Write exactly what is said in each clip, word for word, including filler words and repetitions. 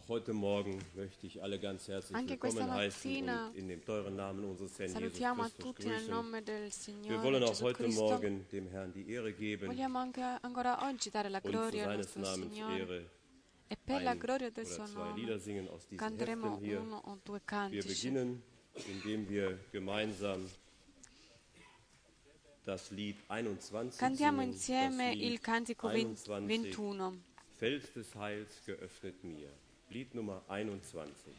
heute Morgen möchte ich alle ganz herzlich Anche questa willkommen heißen mattina und in dem teuren Namen unseres Herrn Jesus salutiamo a Christus tutti nel grüßen. nome del Wir Signore wollen auch Gesù heute Cristo. Morgen dem Herrn die Ehre geben Vogliamo anche ancora oggi dare la und zu gloria al seines nostro Namens Signore Ehre e per la ein gloria del oder suo zwei nome Lieder singen aus diesen canteremo Heften hier. uno o due Wir cantici. beginnen, indem wir gemeinsam das Lied einundzwanzig Cantiamo singen, insieme das Lied il cantico einundzwanzig, ventuno. Fels des Heils geöffnet mir. Lied Nummer einundzwanzig.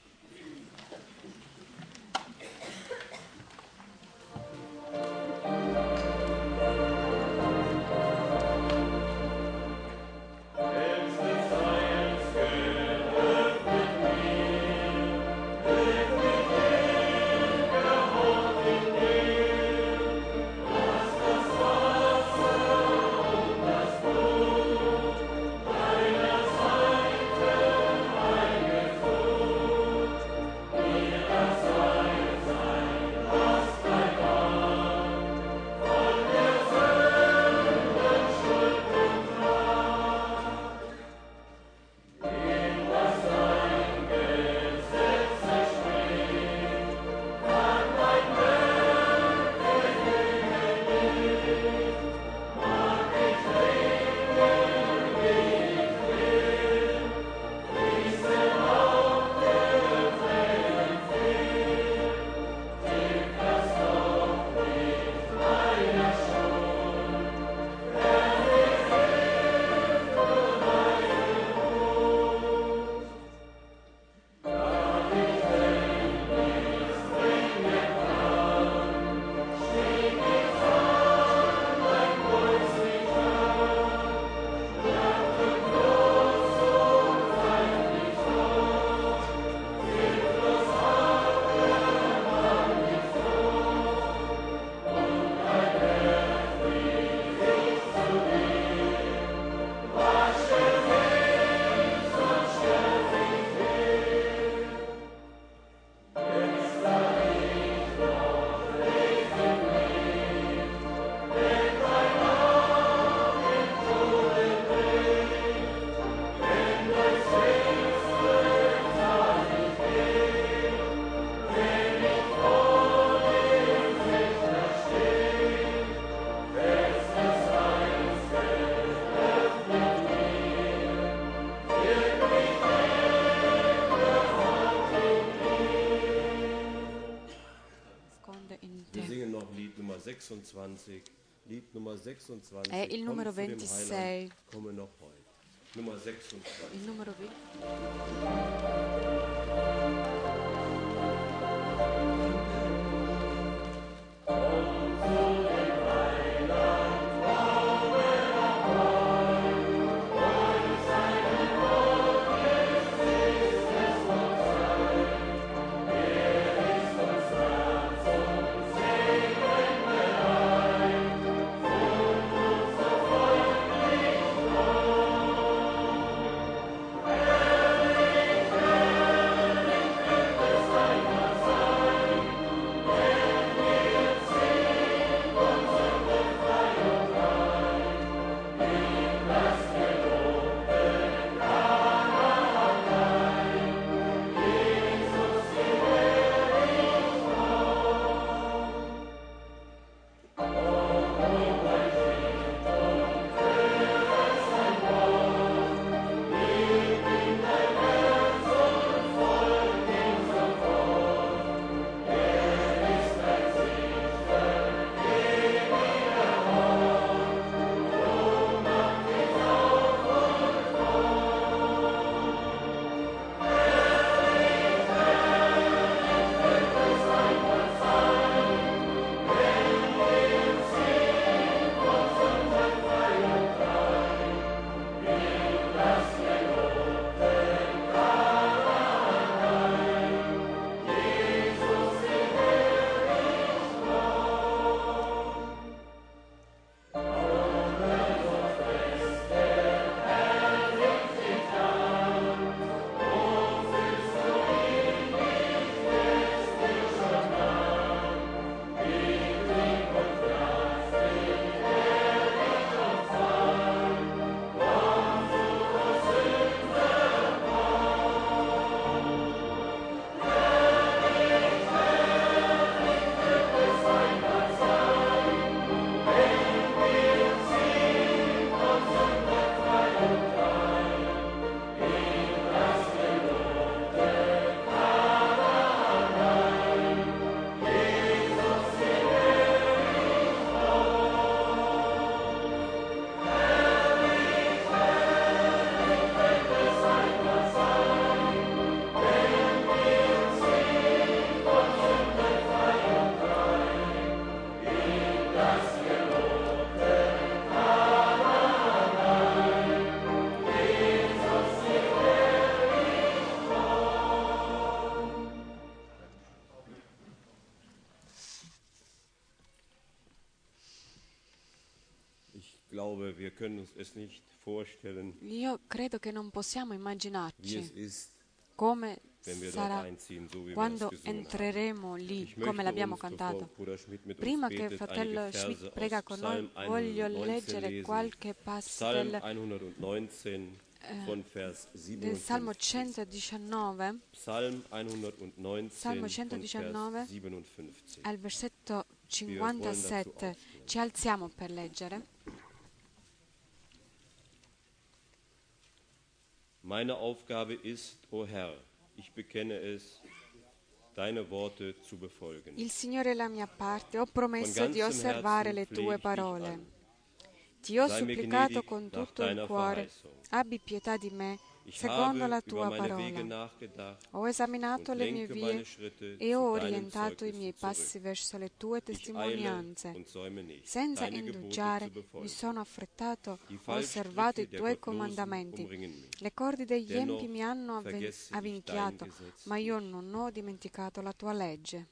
Wir singen noch Lied Nummer sechsundzwanzig. Lied Nummer sechsundzwanzig. È il numero Komm zu dem ventisei. Heiland, komme noch heut. Nummer sechsundzwanzig. Il numero venti. Amen. glaube, wir können uns es nicht vorstellen, Io credo che non possiamo wie es immaginarci ist, come wenn wir dort sarà einziehen, so wie wir das quando gesungen haben. entreremo lì, Ich come möchte l'abbiamo uns, bevor cantato. Bruder Schmidt mit uns Prima che betet, fratello einige Schmidt Verse prega aus con noi, Psalm voglio hundertneunzehn leggere lesen. qualche passo Psalm del, hundertneunzehn von Vers del Salmo siebenundfünfzig. centodiciannove, Psalm hundertneunzehn Salmo von centodiciannove Vers siebenundfünfzig. al versetto cinquantasette. Ci alziamo per leggere. Meine Aufgabe ist, o Herr, ich bekenne es, deine Worte zu befolgen. Il Signore è la mia parte, ho promesso Von di ganzem osservare le Herzen tue flehe ich dich parole. an. Ti ho Sei mir supplicato gnädig con nach tutto il deiner cuore, Verheißung. abbi pietà di me, Ich secondo habe la über tua meine Wege parola. nachgedacht Ho esaminato und le mie lenke vie meine Schritte e ho zu deinen orientato i miei Zeugnissen passi zurück. verso le tue Ich eile testimonianze. und säume nicht, Senza deine Gebote indugiare zu befolgen. mi sono affrettato, Die ho osservato Fallstricke i der tuoi Gottlosen comandamenti. umringen mich. Le corde degli Dennoch empi mi hanno avven- vergesse ich dein avvinchiato, Gesetz ma io nicht. non ho dimenticato la tua legge.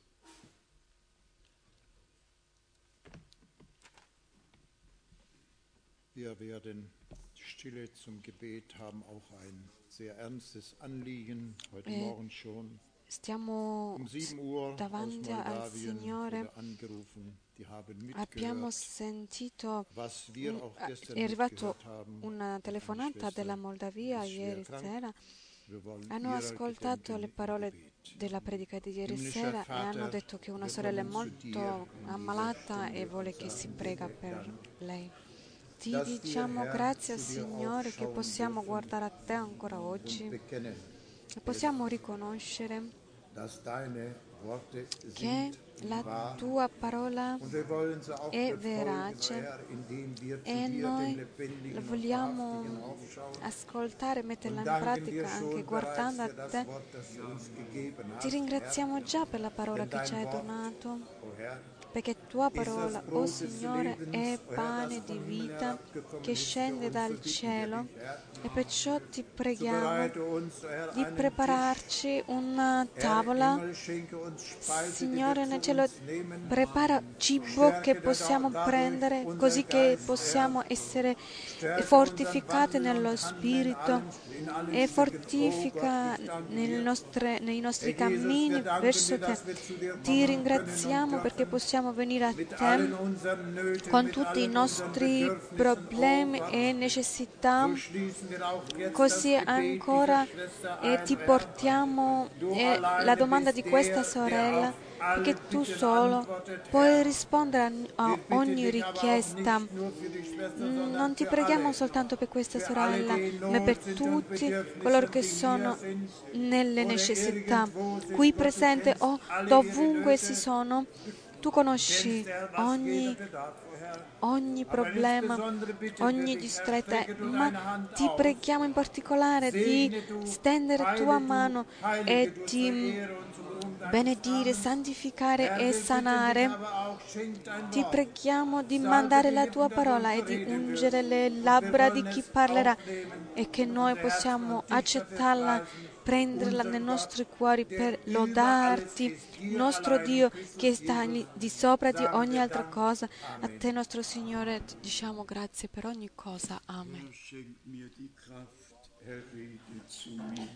Wir werden Stille zum Gebet, haben auch ein sehr ernstes Anliegen, heute Eh, Morgen schon. Stiamo Um sieben Uhr aus davanti al Moldawien Signore. wurde angerufen, die haben Abbiamo mitgehört, sentito, was wir un- auch eh, gestern è arrivato mitgehört haben. una telefonata Schwester della Moldavia ist schwer ieri krank. sera. Wir wollen Hanno ihrer ascoltato gedenken le im parole Gebet. della predica di ieri Himmlischer sera e Vater, hanno detto che una wir sorella è kommen zu dir molto in dieser ammalata Stunde e vuole und che si sagen prega dir per Dank, lei. Ti dass wir, diciamo Herr, grazie, zu dir Signore, che aufschauen possiamo dürfen guardare a te ancora und oggi bekennen, e possiamo riconoscere dass deine Worte che sind la wahr. tua parola Und wir wollen sie auch è befolgen, verace Herr, indem wir zu e dir, noi den la lebendigen und vogliamo wahrhaftigen, aufschauen. ascoltare e metterla Und in danken dir pratica anche schon guardando bereits a für te. das Wort, das du uns gegeben Ti hast, ringraziamo Herr. già per la parola Denn che ci dein hai Wort, donato, o Herr, perché tua ist das parola, o Brot des Signore, Lebens, è o Herr, das pane di vom Himmel vita herabgekommen che ist für scende uns. dal So bitten wir cielo dich, Herr, e perciò ti so preghiamo bereite uns, o Herr, di einen Tisch. prepararci una Herr im tavola. Himmel, schenke uns Speise, die Signore wir nel zu cielo, uns nehmen. prepara cibo che Stärke possiamo dadurch prendere unser così che Geist, possiamo Herr. essere Stärke fortificati unseren Wandel nello und Handeln in spirito allen, in allen e Stücken. fortifica Oh Gott, ich danke nel dir. nostre- nei nostri Herr Jesus, cammini wir danken verso dir, te. dass wir zu dir Ti kommen ringraziamo können perché und possiamo venire a mit te allen unseren Nöten, con mit tutti i allen unseren nostri Bedürfnissen, problemi oh Gott. e necessità. So schließen wir auch jetzt Così das Gebet ancora dieser Schwester eh, ein, ti Herr. portiamo Du eh, alleine la domanda di bist questa der, der sorella, auf alle perché tu Bitten solo antwortet, puoi Herr. rispondere a, a Wir bitten ogni dich aber auch richiesta. nicht nur für die Schwester, Mm, sondern Non ti für preghiamo alle. soltanto per questa Für alle, sorella, die in ma per Not sind und tutti coloro Bedürfnisse, che die hier sono sind nelle oder necessità, irgendwo sind. qui Gott, du presente kennst o alle ihre dovunque si Nöte. sono. Tu Du conosci kennst, Herr, was ogni jeder bedarf, oh Herr. ogni Aber problema, insbesondere bitten wir ogni dich, Herr, distretta, strecke du ma deine Hand ti aus. preghiamo in particolare di Segne du, stendere heile tua du, mano heilige e du zur di Ehre und zum Ruhm deines benedire, Namens. santificare Herr, e wir bitten dich sanare. aber auch, schenk dein Ti Wort. preghiamo di Salbe mandare die la Lippen tua des parola uns e di reden ungere wirst. le Und wir labbra di wollen chi es parlerà aufnehmen e che und noi unsere Herzen possiamo und dich dafür accettarla, preisen. prenderla nei Unseren Gott, nostri cuori der per über alles lodarti, ist, il dir nostro allein in Dio Christus che sta Jesus. lì di sopra di Sagen ogni wir altra Dank. cosa. A Amen. te, nostro Signore, ti diciamo grazie per ogni cosa. Amen. Herr, schenk mir die Kraft, Herr, rede zu mir.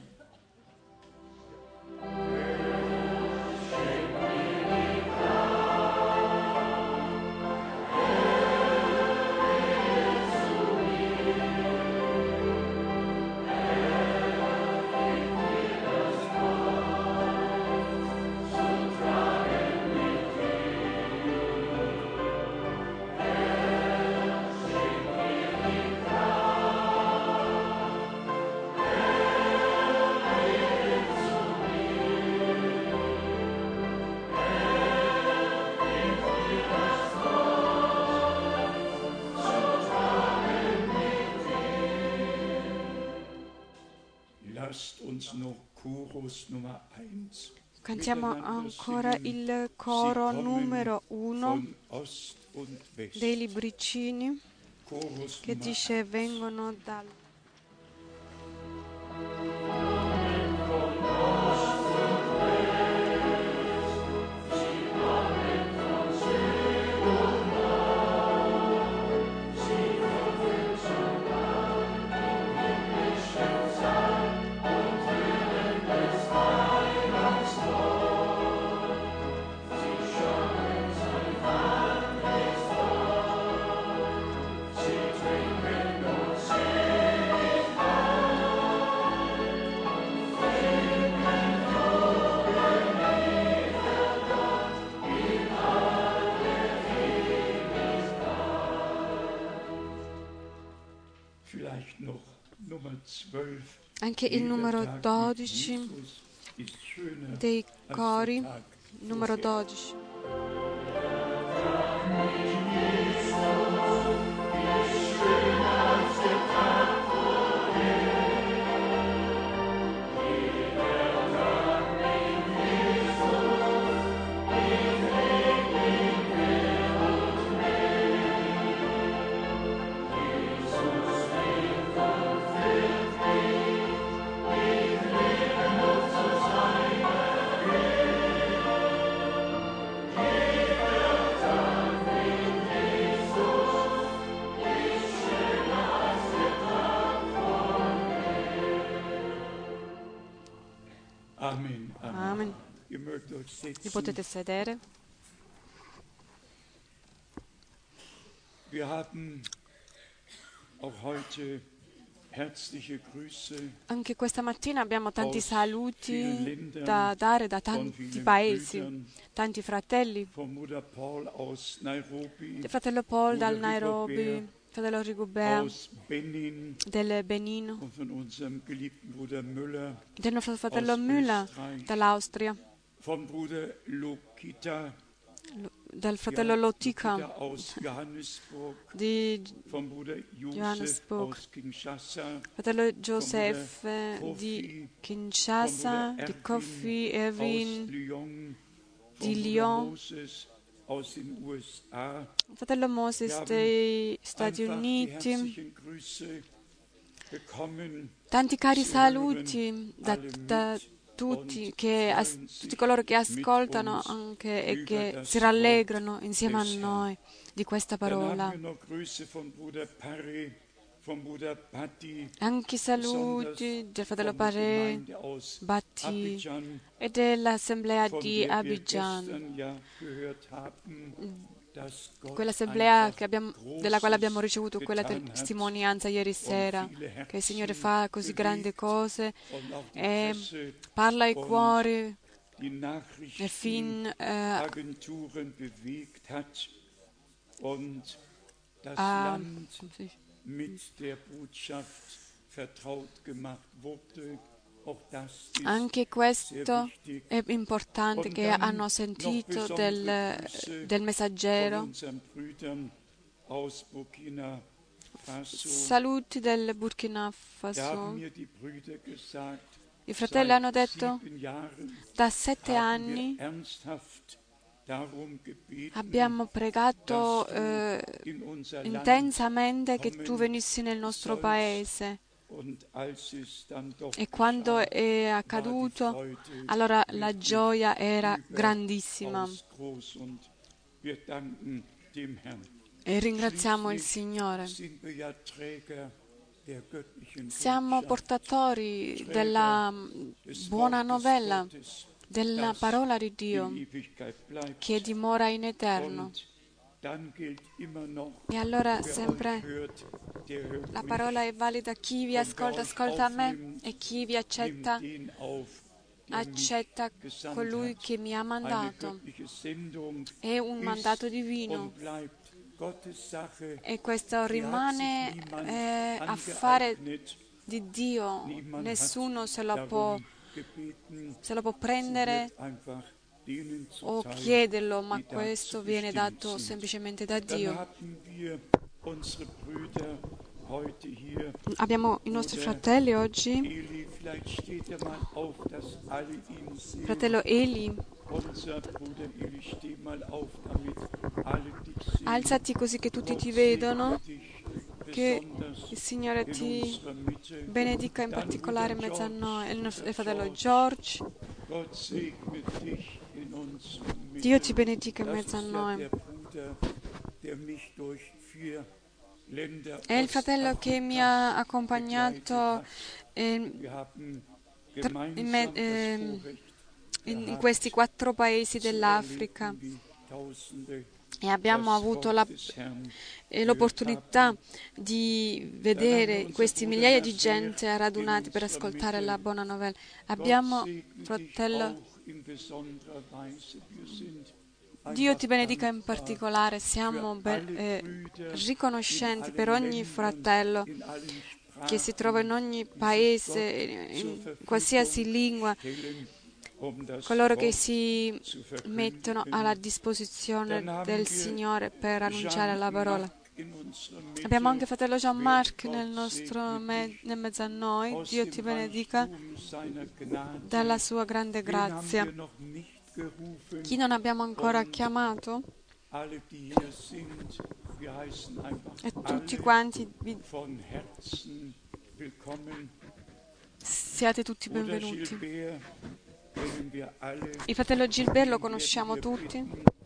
Lasst uns noch Chorus Nummer eins. Cantiamo ancora il coro numero uno Von Ost und West. dei libricini Chorus che Nummer dice eins. vengono dal... Sie Anche il numero dodici dei cori, numero dodici. Amen. Amen. Ihr mögt euch Vi setzen. potete sedere. Wir haben auch heute herzliche Grüße Anche questa mattina abbiamo tanti aus saluti vielen Ländern, da dare da von tanti vielen paesi, Brüdern, tanti fratelli. von Bruder Paul aus Nairobi, Il fratello Paul dal Bruder Nairobi, Rigobert il fratello Rigobert aus Benin del Benino, und von unserem geliebten Bruder Müller, del nostro fratello aus Müller Österreich, dall'Austria, von Bruder Lokita, del fratello ja, Lotika Lokita aus Johannesburg, di von Bruder Josef Johannesburg, aus Kinshasa, fratello Joseph di Kinshasa, di Kofi, aus Evin, Lyon, di von Bruder Lyon, Moses aus den U S A. fratello Wir Moses haben dei Stati einfach die Uniti. herzlichen Grüße bekommen. Tanti cari Sie hören saluti da, alle da mit tutti, und che as- freuen tutti sich coloro che mit ascoltano uns anche e über che das si rallegrano Wort insieme a des Herrn. noi di questa Dann parola. haben wir noch Grüße von Bruder Parry, von Bruder Patti, Anche i saluti del fratello Paré, Gemeinde aus Batti Abidjan, e dell'assemblea von di der wir Abidjan, gestern ja gehört haben, dass Gott quell'assemblea einfach che abbiamo- della quale abbiamo Großes ricevuto quella getan hat testimonianza ieri sera, und viele che il Signore Herzen fa così grandi bewegt cose und auch die e Presse parla ai und cuori die e fin eh, Nachrichtenagenturen bewegt hat und das a, Land mit der Botschaft vertraut gemacht wurde. Auch das ist anche sehr questo wichtig. è importante Und che dann hanno noch sentito besondere del, Grüße del von messaggero. unseren Brüdern aus Burkina Faso. Saluti del Burkina Da Faso. haben mir die Brüder gesagt, I fratelli hanno seit detto, sieben Jahren da sette haben wir anni ernsthaft darum gebeten, abbiamo pregato dass du eh, in unser Land intensamente che kommen tu venissi nel nostro sollst. paese. Und als es dann doch E quando geschah, è war die accaduto, Freude allora la wirklich gioia era grandissima. überaus groß und wir danken dem Herrn. E ringraziamo il Schließlich Signore. sind wir ja Träger der göttlichen Siamo Botschaft, portatori della des buona Wortes novella, Gottes, della das parola di Dio in Ewigkeit bleibt. che dimora in eterno. Und dann gilt immer noch, E allora wer sempre euch hört, der hört la mich. parola è valida: chi vi ascolta, ascolta a me, e chi vi accetta, Nimmt den auf, der mich accetta gesandt colui hat. che mi ha Eine mandato. göttliche Sendung È un ist mandato divino und bleibt Gottes Sache. e questo Die hat rimane sich niemand eh, affare angeeignet. di Dio. Niemand Nessuno hat se lo può, darum gebeten. se lo può Sie prendere wird einfach denen o zuteil, chiederlo, ma die dazu questo viene bestimmt dato sind. semplicemente da Dann Dio. haben wir unsere Brüder heute hier. Abbiamo i nostri Bruder fratelli oggi, Eli, vielleicht steht er mal auf, dass alle ihn sehen. fratello Eli, Unser Bruder Eli, steh mal auf, damit alle dich sehen. alzati così che tutti Gott ti segne vedono, dich che besonders il Signore in ti unserer Mitte. benedica in Dann particolare in Bruder mezzo a noi, il nostro il George, fratello George. Gott segne dich in unserer Mitte. Dio ti benedica in Das mezzo a ist ja noi. der Bruder, der mich durch vier Länder È il fratello che mi ha accompagnato eh, Wir haben Tra- gemeinsam in me- das ehm, Vorrecht in, in gehabt, questi quattro paesi zu dell'Africa erleben, wie Tausende e abbiamo das avuto Wort la, des Herrn eh, l'opportunità di vedere questi migliaia di gente radunati per ascoltare la buona novella. Abbiamo, Gott segne dich fratello, auch in besonderer Weise. Wir sind Dio ti einfach benedica in dankbar particolare, siamo für be- alle eh, Brüder riconoscenti in per allen ogni Ländern, fratello in allen che si trova in ogni paese, in qualsiasi lingua, coloro che si mettono alla disposizione del Signore per annunciare la parola. Abbiamo anche fratello Jean-Marc nel nostro me- nel mezzo a noi. Dio ti benedica dalla sua grande grazia. Chi non abbiamo ancora chiamato, e tutti quanti vi siate tutti benvenuti. Il fratello Gilbert lo conosciamo tutti.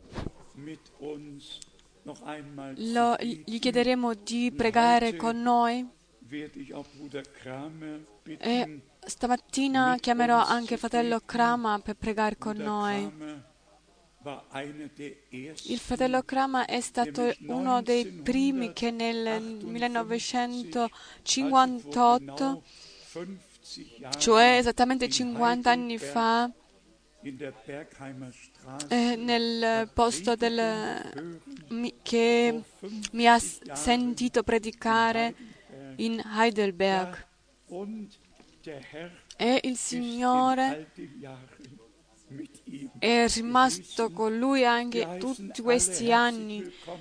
Lo, gli chiederemo di pregare con noi e stamattina chiamerò anche fratello Krama per pregare con noi. Il fratello Krama è stato uno dei primi che nel millenovecentocinquantotto, cioè esattamente cinquanta anni fa, eh, nel posto del, mi, che mi ha sentito predicare in Heidelberg, e il Signore è rimasto con lui anche tutti questi anni,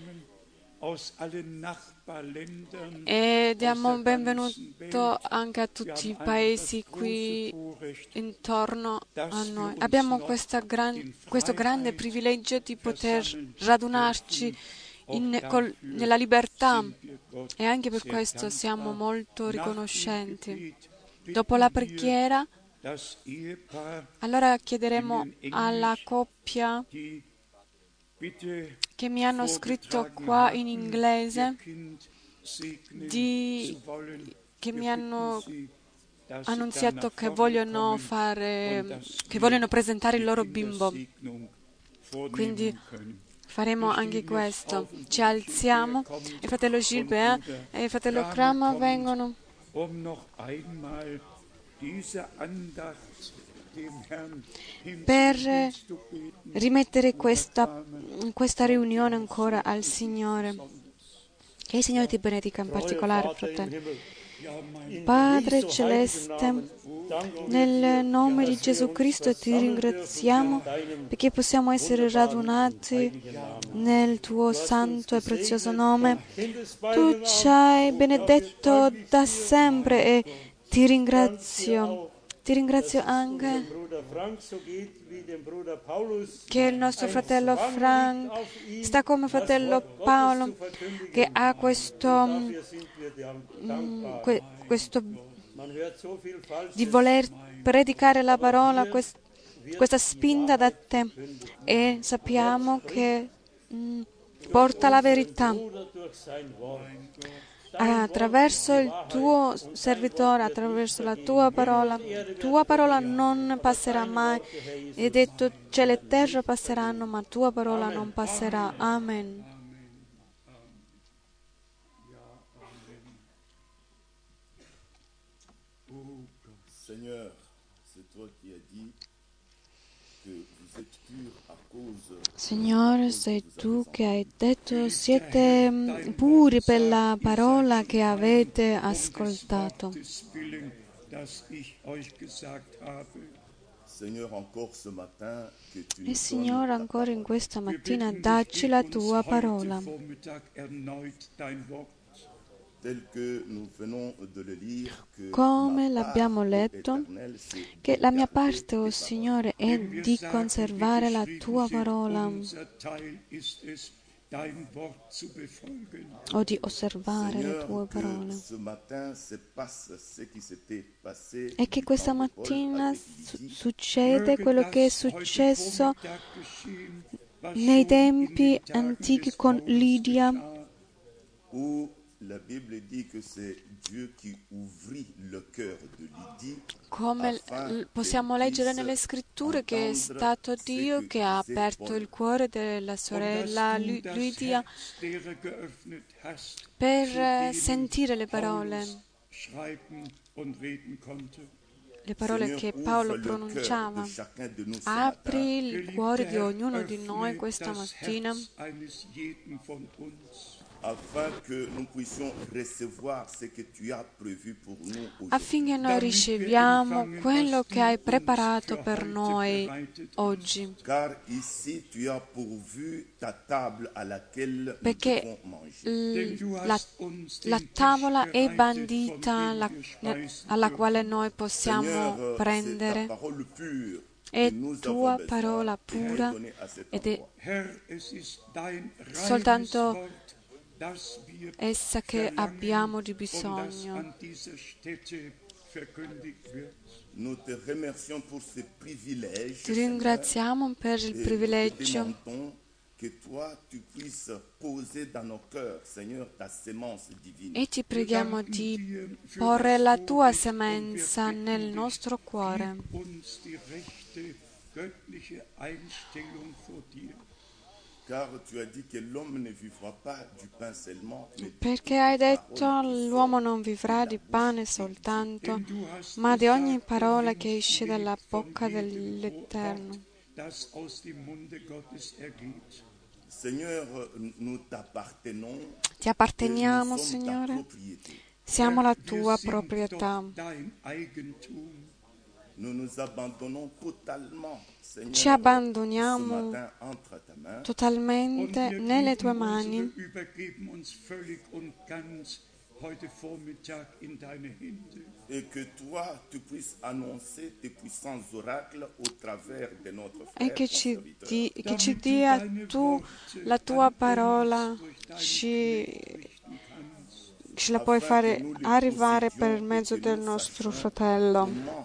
e diamo un benvenuto anche a tutti i paesi qui intorno a noi. Abbiamo questa gran, questo grande privilegio di poter radunarci in, col, nella libertà, e anche per questo siamo molto riconoscenti. Dopo la preghiera, allora chiederemo alla coppia che mi hanno scritto qua in inglese, di, che mi hanno annunziato che vogliono fare, che vogliono presentare il loro bimbo. Quindi faremo anche questo. Ci alziamo, il fratello Gilbert e il fratello Krama vengono per rimettere questa, questa riunione ancora al Signore. Che il Signore ti benedica in particolare, fratello. Padre Celeste, nel nome di Gesù Cristo ti ringraziamo perché possiamo essere radunati nel tuo santo e prezioso nome. Tu ci hai benedetto da sempre e ti ringrazio. Ti ringrazio anche che il nostro fratello Frank sta come fratello Paolo, che ha questo, mm, que, questo di voler predicare la parola, quest, questa spinta da te, e sappiamo che mm, porta la verità. Attraverso il tuo servitore, attraverso la tua parola, tua parola non passerà mai. Hai detto, cielo e terra passeranno, ma tua parola non passerà. Amen. Seigneur, c'est toi qui as dit que vous êtes pur à cause. Signore, sei tu che hai detto siete puri per la parola che avete ascoltato. E Signore, ancora in questa mattina dacci la tua parola. Come l'abbiamo letto, che la mia parte, o oh Signore, è di conservare la tua parola, o di osservare le tue parole. E che questa mattina su- succede quello che è successo nei tempi antichi con Lidia, La Bible dit que c'est Dieu qui ouvrit le cœur de Lydie. come possiamo leggere nelle scritture che è stato Dio che ha aperto il cuore della sorella Lidia per sentire le parole, le parole che Paolo pronunciava. Apri il cuore di ognuno di noi questa mattina affinché noi riceviamo quello che hai preparato per noi oggi. Perché la, la tavola è bandita la, alla quale noi possiamo prendere. È tua parola pura ed è soltanto essa che abbiamo di bisogno. Ti ringraziamo per il privilegio e ti preghiamo di porre la tua semenza nel nostro cuore. Perché hai detto l'uomo non vivrà di pane soltanto, ma di ogni parola che esce dalla bocca dell'Eterno. Ti apparteniamo, Signore, siamo la tua proprietà. Ci abbandoniamo totalmente nelle tue mani e che ci, di, che ci dia tu la tua parola, ci, ce la puoi fare arrivare per mezzo del nostro fratello.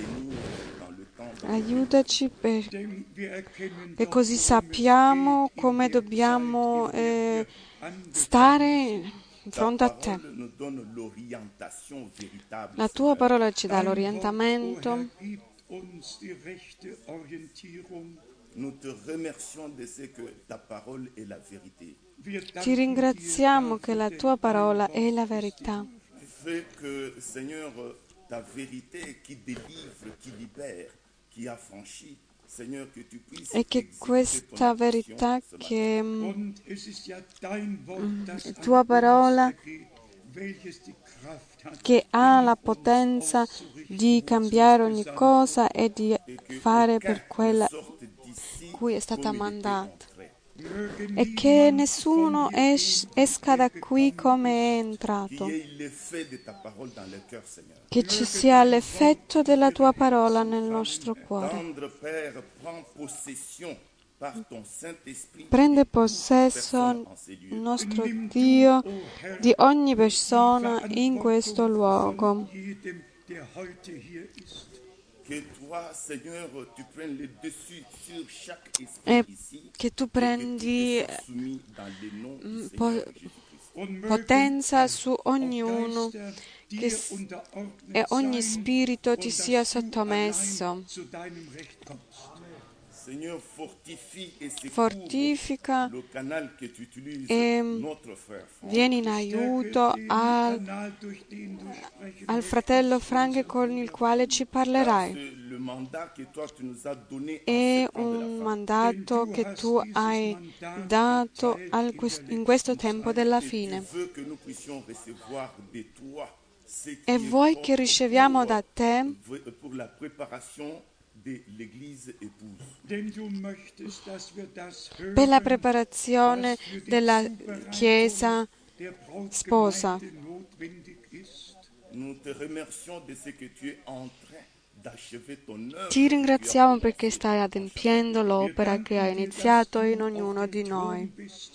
Aiutaci perché così sappiamo come dobbiamo eh, stare in fronte a te. La tua parola ci dà l'orientamento. Ti ringraziamo che la tua parola è la verità. E che questa verità che mm, tua parola che ha la potenza di cambiare ogni cosa e di fare per quella cui è stata mandata. E che nessuno es- esca da qui come è entrato. Che ci sia l'effetto della tua parola nel nostro cuore. Prende possesso, nostro Dio, di ogni persona in questo luogo. E che tu prendi po- potenza su ognuno che s- e ogni spirito ti sia sottomesso. Fortifica e vieni in aiuto al, al fratello Frank con il quale ci parlerai. È un mandato che tu hai dato al, in questo tempo della fine. E vuoi che riceviamo da te per la preparazione della Chiesa sposa. Ti ringraziamo perché stai adempiendo l'opera che hai iniziato in ognuno di noi.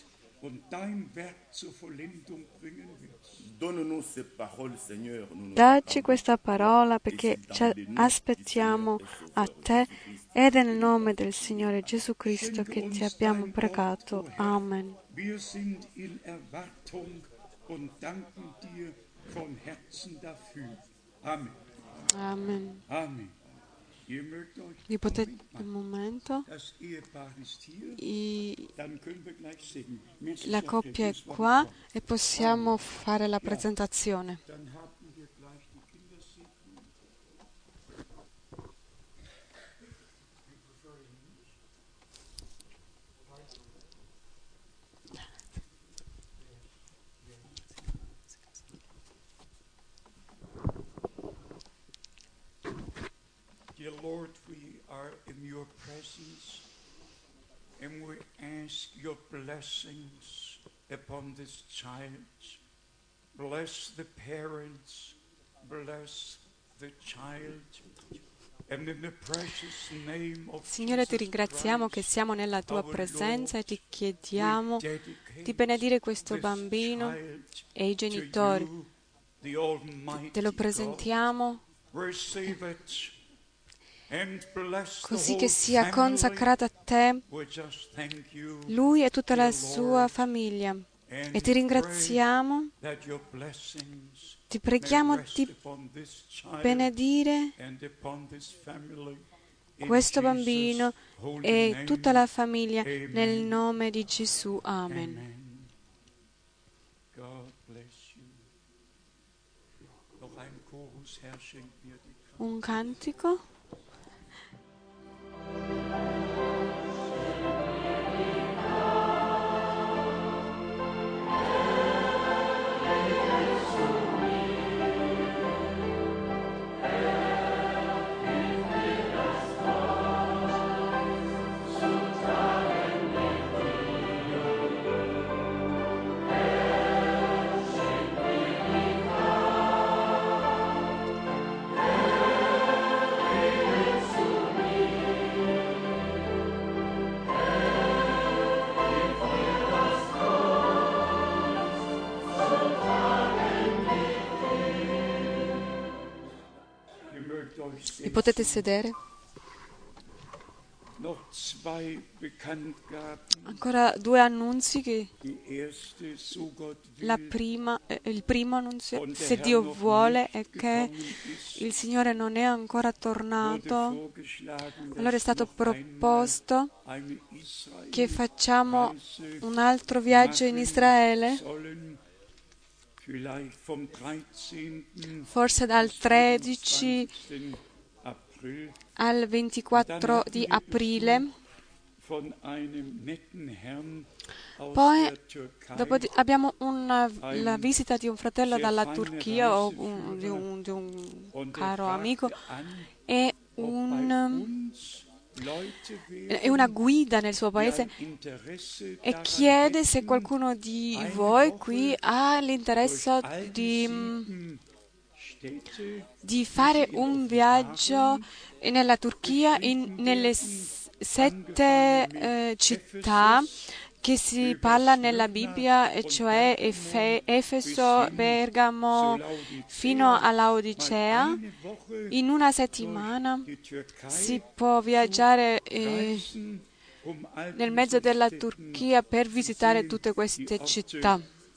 Dacci questa parola perché ci aspettiamo a te ed è nel nome del Signore Gesù Cristo che ti abbiamo pregato. Amen. Amen. Vi potete un momento. I, la coppia è qua e possiamo fare la presentazione. Dear Lord, we are in your presence and we ask your blessings upon this child. Bless the parents, bless the child. And in the precious name of Signore, ti Jesus ringraziamo che Christ, siamo nella tua our presenza e ti Lord, chiediamo we dedicate di benedire questo this bambino child e i to genitori. you, the Almighty Te lo God. presentiamo Receive it and bless the così whole che sia family. consacrato a te, We just thank you, lui e tutta la dear sua Lord, famiglia. and E ti ringraziamo, that your blessings ti may preghiamo rest di upon this child benedire and upon this family. In questo Jesus' bambino holy e name, tutta la famiglia amen. nel nome di Gesù. Amen. Amen. God bless you. Noch ein Chorus, Herr, schenk mir die Kraft. Un cantico. Vi potete sedere? Noch zwei Bekanntgaben. Ancora due annunzi. Che Die erste, so Gott la will, prima, eh, il primo annunzio, und der se Herr Dio noch vuole, nicht è che gekommen ist, il Signore non è ancora wurde tornato. vorgeschlagen, dass Allora è stato noch einmal proposto eine che facciamo Israel-Reise un altro viaggio in machen Israele, sollen, vielleicht vom dreizehnten forse dal bis tredici fünfundzwanzigsten April. al ventiquattro di aprile. Von einem netten Herrn aus Poi der Türkei, dopo di- abbiamo una, la visita di un fratello dalla Turchia o un- di, un, di un und er caro fragte amico an, e, ob un, bei uns Leute e wären, una guida nel suo die paese ein Interesse e daran chiede se hätten, qualcuno di eine voi Woche qui ha l'interesse durch all die di, sieben Städte, di fare die in un viaggio nella Turchia, in- nelle s- sette eh, città che si parla nella Bibbia, e cioè Efe- Efeso, Bergamo, fino alla Odicea. In una settimana si può viaggiare eh, nel mezzo della Turchia per visitare tutte queste città,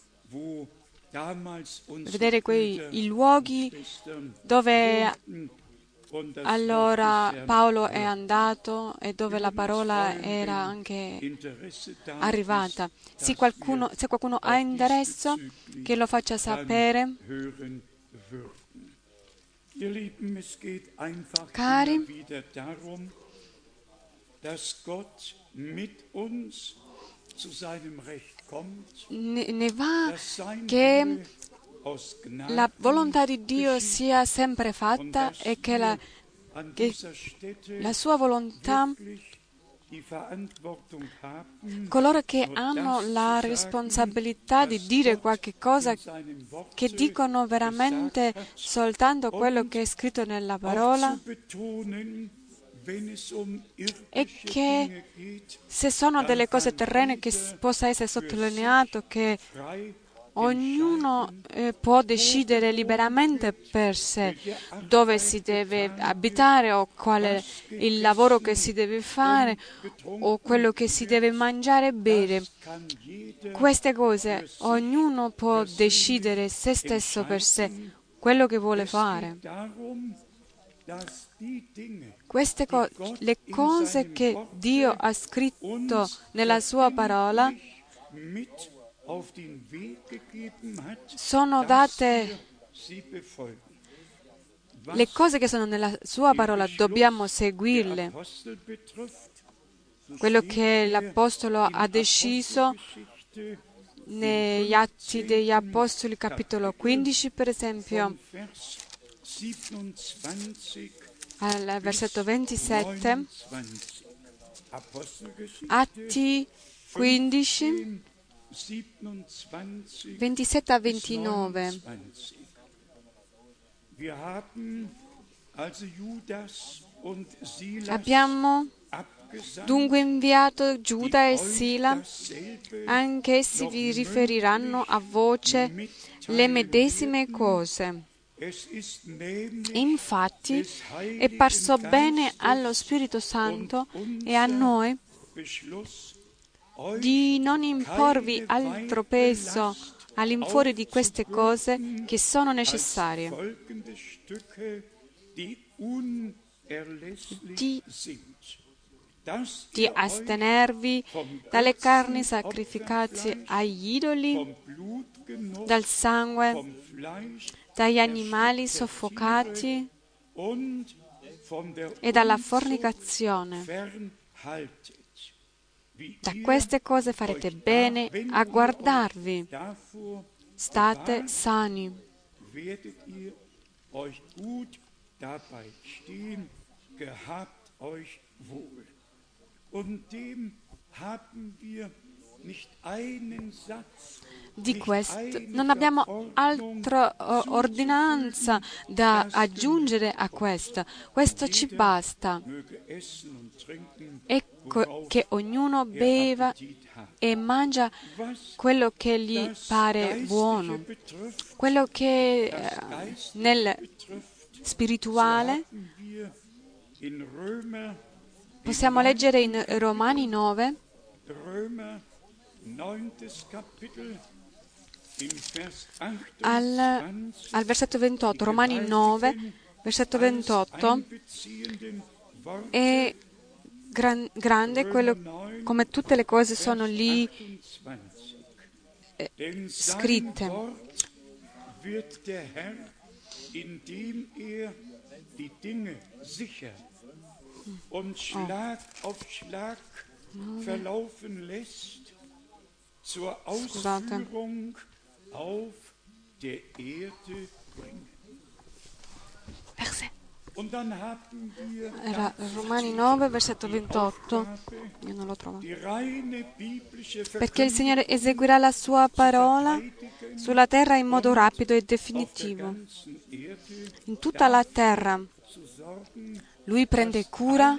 vedere quei i luoghi dove allora Paolo è andato e dove la parola era anche arrivata. Se qualcuno, se qualcuno ha interesse, che lo faccia sapere. Cari, ne, ne va che la volontà di Dio sia sempre fatta e che la, che la sua volontà, coloro che hanno la responsabilità di dire qualche cosa, che dicono veramente soltanto quello che è scritto nella parola, e che se sono delle cose terrene che possa essere sottolineato che ognuno eh, può decidere liberamente per sé dove si deve abitare o qual è il lavoro che si deve fare o quello che si deve mangiare e bere. Queste cose ognuno può decidere se stesso per sé quello che vuole fare. Queste co- le cose che Dio ha scritto nella sua parola sono date, le cose che sono nella sua parola dobbiamo seguirle. Quello che l'Apostolo ha deciso negli Atti degli Apostoli, capitolo quindici, per esempio, al versetto ventisette, Atti quindici, ventisette a ventinove. Abbiamo dunque inviato Giuda e Sila, anch'essi vi riferiranno a voce le medesime cose. Infatti è parso bene allo Spirito Santo e a noi di non imporvi altro peso all'infuori di queste cose che sono necessarie, di, di astenervi dalle carni sacrificate agli idoli, dal sangue, dagli animali soffocati e dalla fornicazione. Da queste cose farete bene a guardarvi. State sani. Di questo non abbiamo altra ordinanza da aggiungere a questo. Questo ci basta. Ecco che ognuno beva e mangia quello che gli pare buono. Quello che eh, nel spirituale possiamo leggere in Romani nove, al, al versetto ventotto, Romani nove, versetto ventotto, è gran, grande quello, come tutte le cose sono lì eh, scritte. Und Schlag auf Schlag verlaufen lässt, zur Ausführung auf der Erde bringen. Und dann haben wir Era Romani nove, versetto ventotto. Io non lo trovo. Perché il Signore eseguirà la sua parola sulla terra in modo rapido e definitivo. In tutta la terra Lui prende cura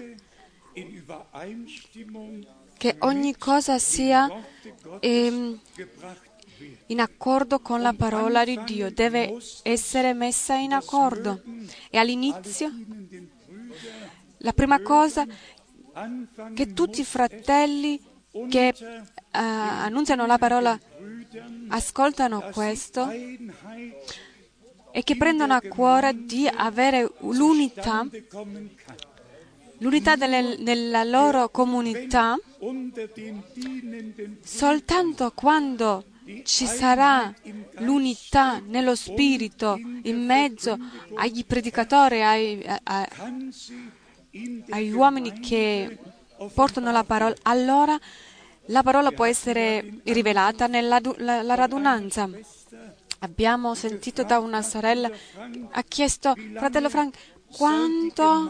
che ogni cosa sia eh, in accordo con la parola di Dio, deve essere messa in accordo. E all'inizio, la prima cosa, che tutti i fratelli che uh, annunziano la parola ascoltano questo e che prendono a cuore di avere l'unità, l'unità delle, nella loro comunità. Soltanto quando ci sarà l'unità nello spirito in mezzo agli predicatori, ai, ai, agli uomini che portano la parola, allora la parola può essere rivelata nella la, la radunanza. Abbiamo sentito da una sorella, ha chiesto, fratello Frank, quanto,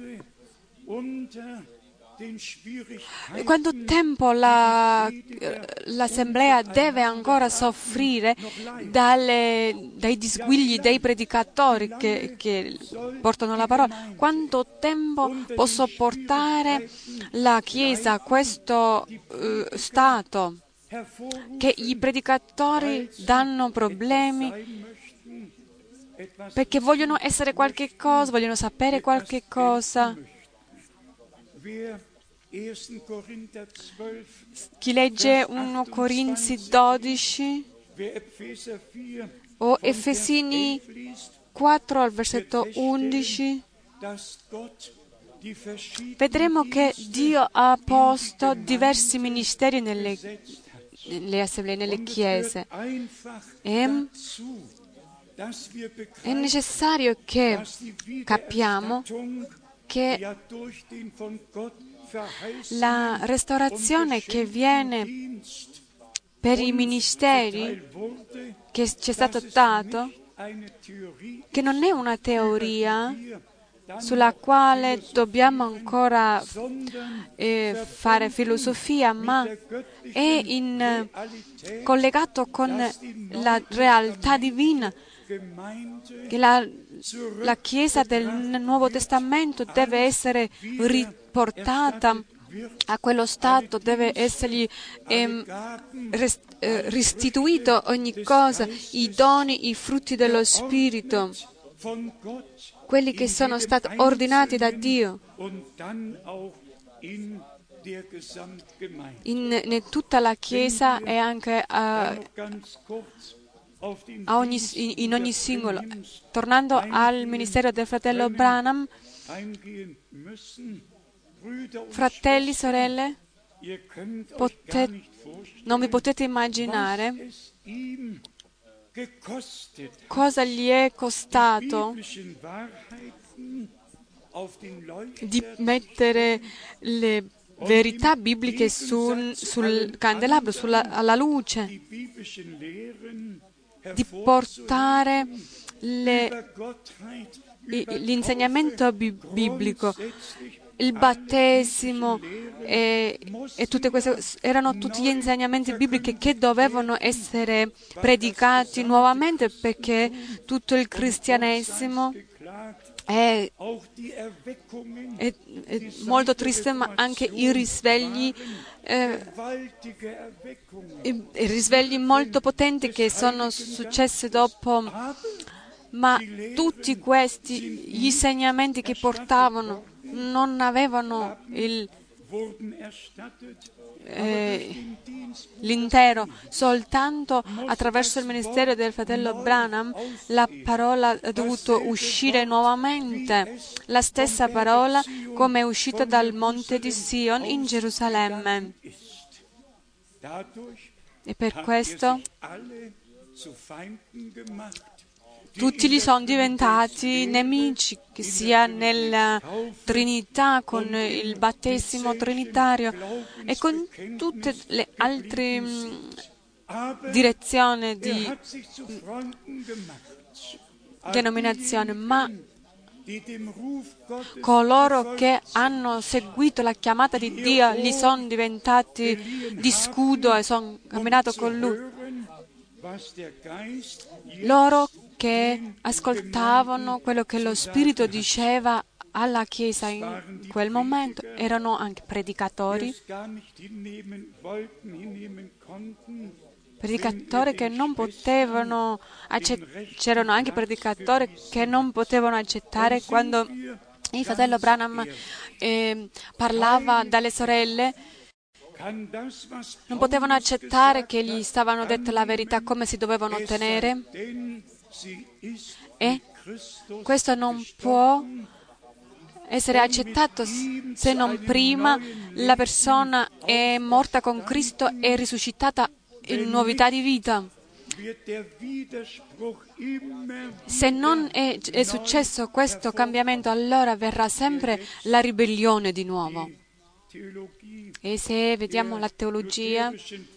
quanto tempo la, l'assemblea deve ancora soffrire dalle, dai disguigli dei predicatori che, che portano la parola? Quanto tempo può sopportare la Chiesa questo uh, stato? Che i predicatori danno problemi perché vogliono essere qualche cosa, vogliono sapere qualche cosa. Chi legge primo Corinzi dodici o Efesini quattro al versetto undici, vedremo che Dio ha posto diversi ministeri nelle nelle assemblee, nelle chiese. E è necessario che capiamo che la restaurazione che viene per i ministeri che ci è stato dato, che non è una teoria sulla quale dobbiamo ancora eh, fare filosofia, ma è in, collegato con la realtà divina, che la, la Chiesa del Nuovo Testamento deve essere riportata a quello stato, deve essergli ehm, rest, eh, restituito ogni cosa, i doni, i frutti dello Spirito, quelli che sono stati ordinati da Dio in, in tutta la Chiesa e anche a, a ogni, in ogni singolo. Tornando al ministero del fratello Branham, fratelli, sorelle, potete, non vi potete immaginare cosa gli è costato di mettere le verità bibliche sul, sul candelabro, sulla, alla luce, di portare le, l'insegnamento biblico, il battesimo e, e tutte queste erano tutti gli insegnamenti biblici che dovevano essere predicati nuovamente, perché tutto il cristianesimo è, è, è molto triste, ma anche i risvegli eh, i, i risvegli molto potenti che sono successi dopo, ma tutti questi gli insegnamenti che portavano non avevano il, eh, l'intero, soltanto attraverso il ministero del fratello Branham la parola è dovuta uscire nuovamente, la stessa parola come è uscita dal monte di Sion in Gerusalemme. E per questo tutti gli sono diventati nemici, sia nella Trinità, con il battesimo trinitario e con tutte le altre mh, direzioni di denominazione, ma coloro che hanno seguito la chiamata di Dio gli sono diventati di scudo e sono camminato con Lui. Loro che ascoltavano quello che lo Spirito diceva alla Chiesa in quel momento erano anche predicatori, predicatori che non potevano accettare, c'erano anche predicatori che non potevano accettare quando il fratello Branham eh, parlava dalle sorelle. Non potevano accettare che gli stavano dette la verità, come si dovevano tenere, e questo non può essere accettato se non prima la persona è morta con Cristo e risuscitata in novità di vita. Se non è, è successo questo cambiamento, allora verrà sempre la ribellione di nuovo. E se vediamo la teologia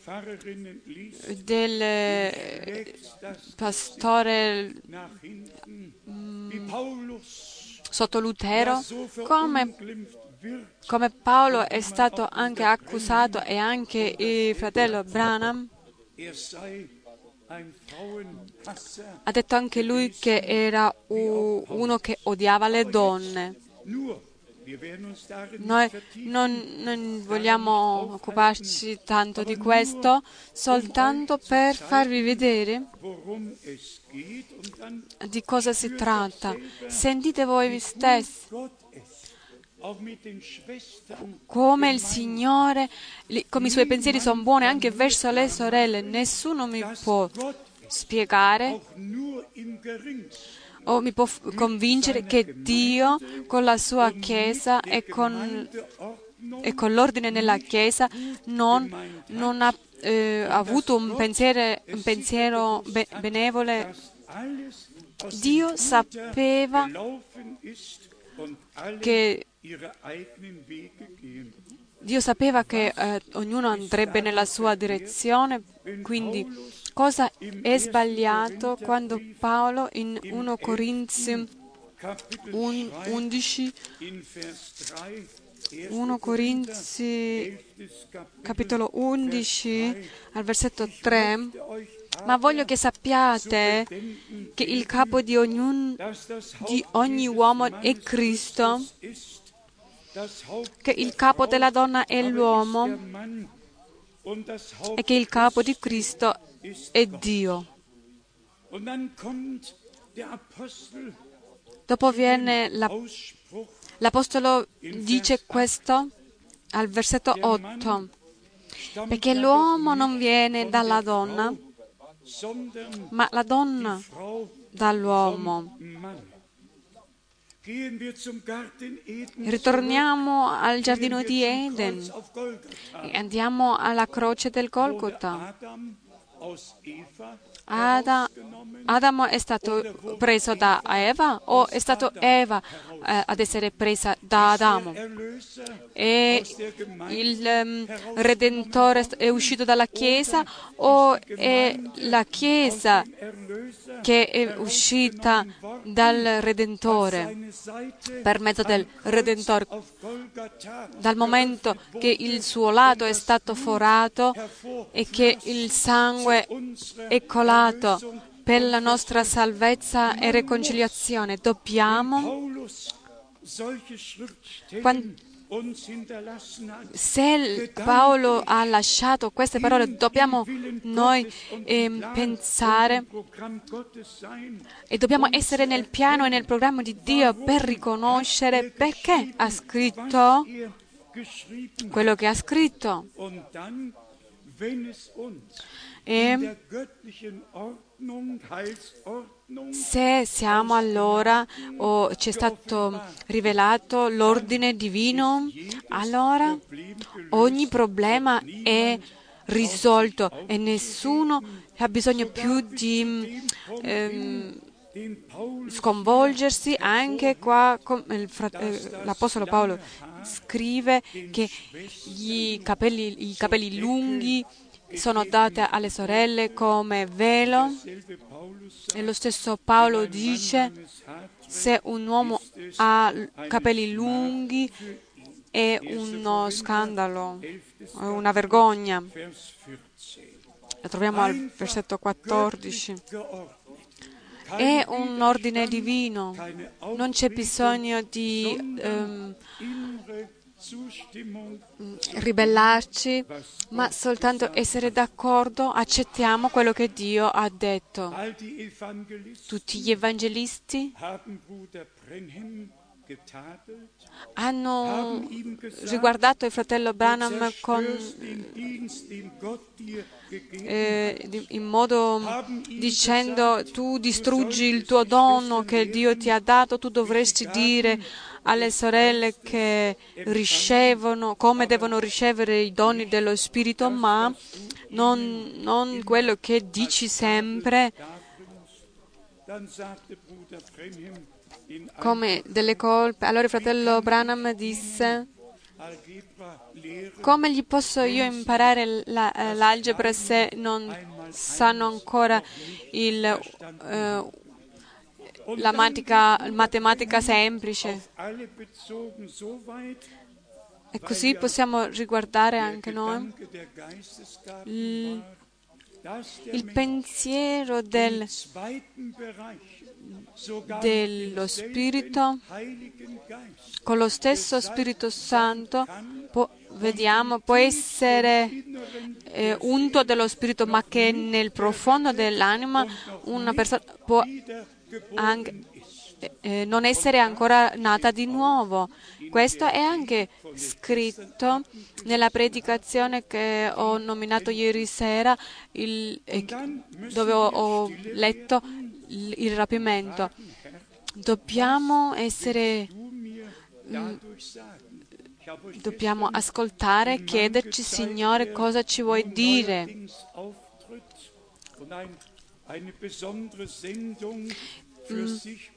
del pastore mh, sotto Lutero, come, come Paolo è stato anche accusato e anche il fratello Branham ha detto anche lui che era uno che odiava le donne. Noi non, non vogliamo occuparci tanto di questo, soltanto per farvi vedere di cosa si tratta. Sentite voi stessi come il Signore, come i suoi pensieri sono buoni anche verso le sorelle. Nessuno mi può spiegare o mi può convincere che Dio con la sua Chiesa e con, e con l'ordine nella Chiesa non, non ha eh, avuto un pensiero, un pensiero be- benevole. Dio sapeva che Dio sapeva che eh, ognuno andrebbe nella sua direzione, quindi cosa è sbagliato quando Paolo in primo Corinzi undici, primo Corinzi, capitolo undici, al versetto tre. Ma voglio che sappiate che il capo di, ognun, di ogni uomo è Cristo, che il capo della donna è l'uomo e che il capo di Cristo è Dio. Dopo viene la, l'Apostolo dice questo al versetto otto, perché l'uomo non viene dalla donna, ma la donna dall'uomo. Ritorniamo al giardino di Eden e andiamo alla croce del Golgota. Adam, Adamo è stato preso da Eva o è stato Eva eh, ad essere presa da Adamo? E il um, Redentore è uscito dalla Chiesa o è la Chiesa che è uscita dal Redentore per mezzo del Redentore? Dal momento che il suo lato è stato forato e che il sangue è colato per la nostra salvezza e riconciliazione, dobbiamo, quando, se Paolo ha lasciato queste parole, dobbiamo noi eh, pensare e dobbiamo essere nel piano e nel programma di Dio per riconoscere perché ha scritto quello che ha scritto. E se siamo allora o ci è stato rivelato l'ordine divino, allora ogni problema è risolto e nessuno ha bisogno più di ehm, sconvolgersi. Anche qua il frat- eh, l'Apostolo Paolo scrive che i capelli, i capelli lunghi sono date alle sorelle come velo, e lo stesso Paolo dice: se un uomo ha capelli lunghi è uno scandalo, è una vergogna. Lo troviamo al versetto quattordici. È un ordine divino, non c'è bisogno di ehm, ribellarci, ma soltanto essere d'accordo, accettiamo quello che Dio ha detto. Tutti gli evangelisti hanno riguardato il fratello Branham con, eh, in modo dicendo: tu distruggi il tuo dono che Dio ti ha dato, tu dovresti dire alle sorelle che ricevono come devono ricevere i doni dello Spirito, ma non, non quello che dici sempre come delle colpe. Allora il fratello Branham disse: come gli posso io imparare la, eh, l'algebra se non sanno ancora il, eh, la matematica, matematica semplice? E così possiamo riguardare anche noi il, il pensiero del dello Spirito, con lo stesso Spirito Santo può, vediamo, può essere eh, unto dello Spirito, ma che nel profondo dell'anima una persona può anche eh, non essere ancora nata di nuovo. Questo è anche scritto nella predicazione che ho nominato ieri sera, il, eh, dove ho, ho letto il, il rapimento. Dobbiamo essere, mh, dobbiamo ascoltare, chiederci: Signore, cosa ci vuoi dire? Mm.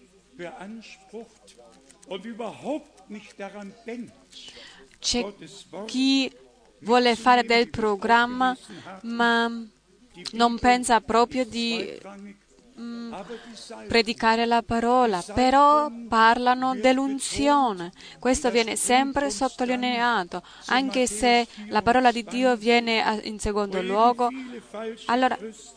C'è chi vuole fare del programma, ma non pensa proprio di mm, predicare la parola, però parlano dell'unzione. Questo viene sempre sottolineato, anche se la parola di Dio viene in secondo luogo. Allora,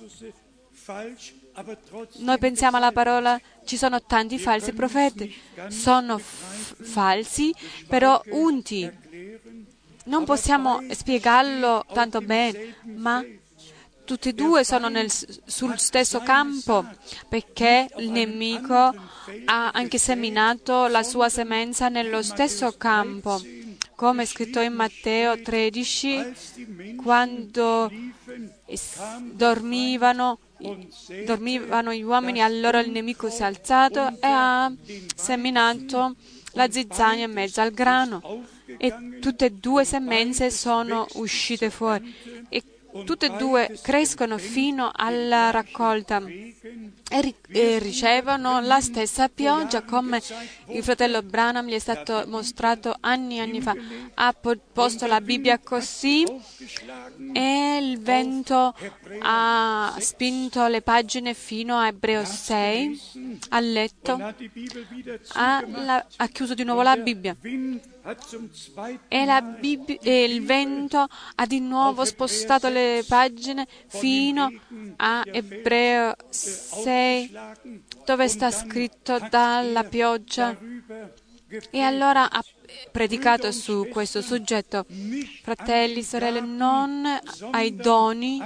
noi pensiamo alla parola, ci sono tanti falsi profeti, sono f- falsi, però unti. Non possiamo spiegarlo tanto bene, ma tutti e due sono nel, sul stesso campo, perché il nemico ha anche seminato la sua semenza nello stesso campo, come è scritto in Matteo tredici, quando dormivano, dormivano gli uomini, allora il nemico si è alzato e ha seminato la zizzania in mezzo al grano, e tutte e due semenze sono uscite fuori, e tutte e due crescono fino alla raccolta e, ri- e ricevono la stessa pioggia, come il fratello Branham gli è stato mostrato anni e anni fa. Ha po- posto la Bibbia così e il vento ha spinto le pagine fino a Ebreo sei, ha letto, ha, la- ha chiuso di nuovo la Bibbia. E, la Bibbia, e il vento ha di nuovo spostato le pagine fino a Ebreo sei, dove sta scritto dalla pioggia. E allora ha predicato su questo soggetto: fratelli, sorelle, non ai doni,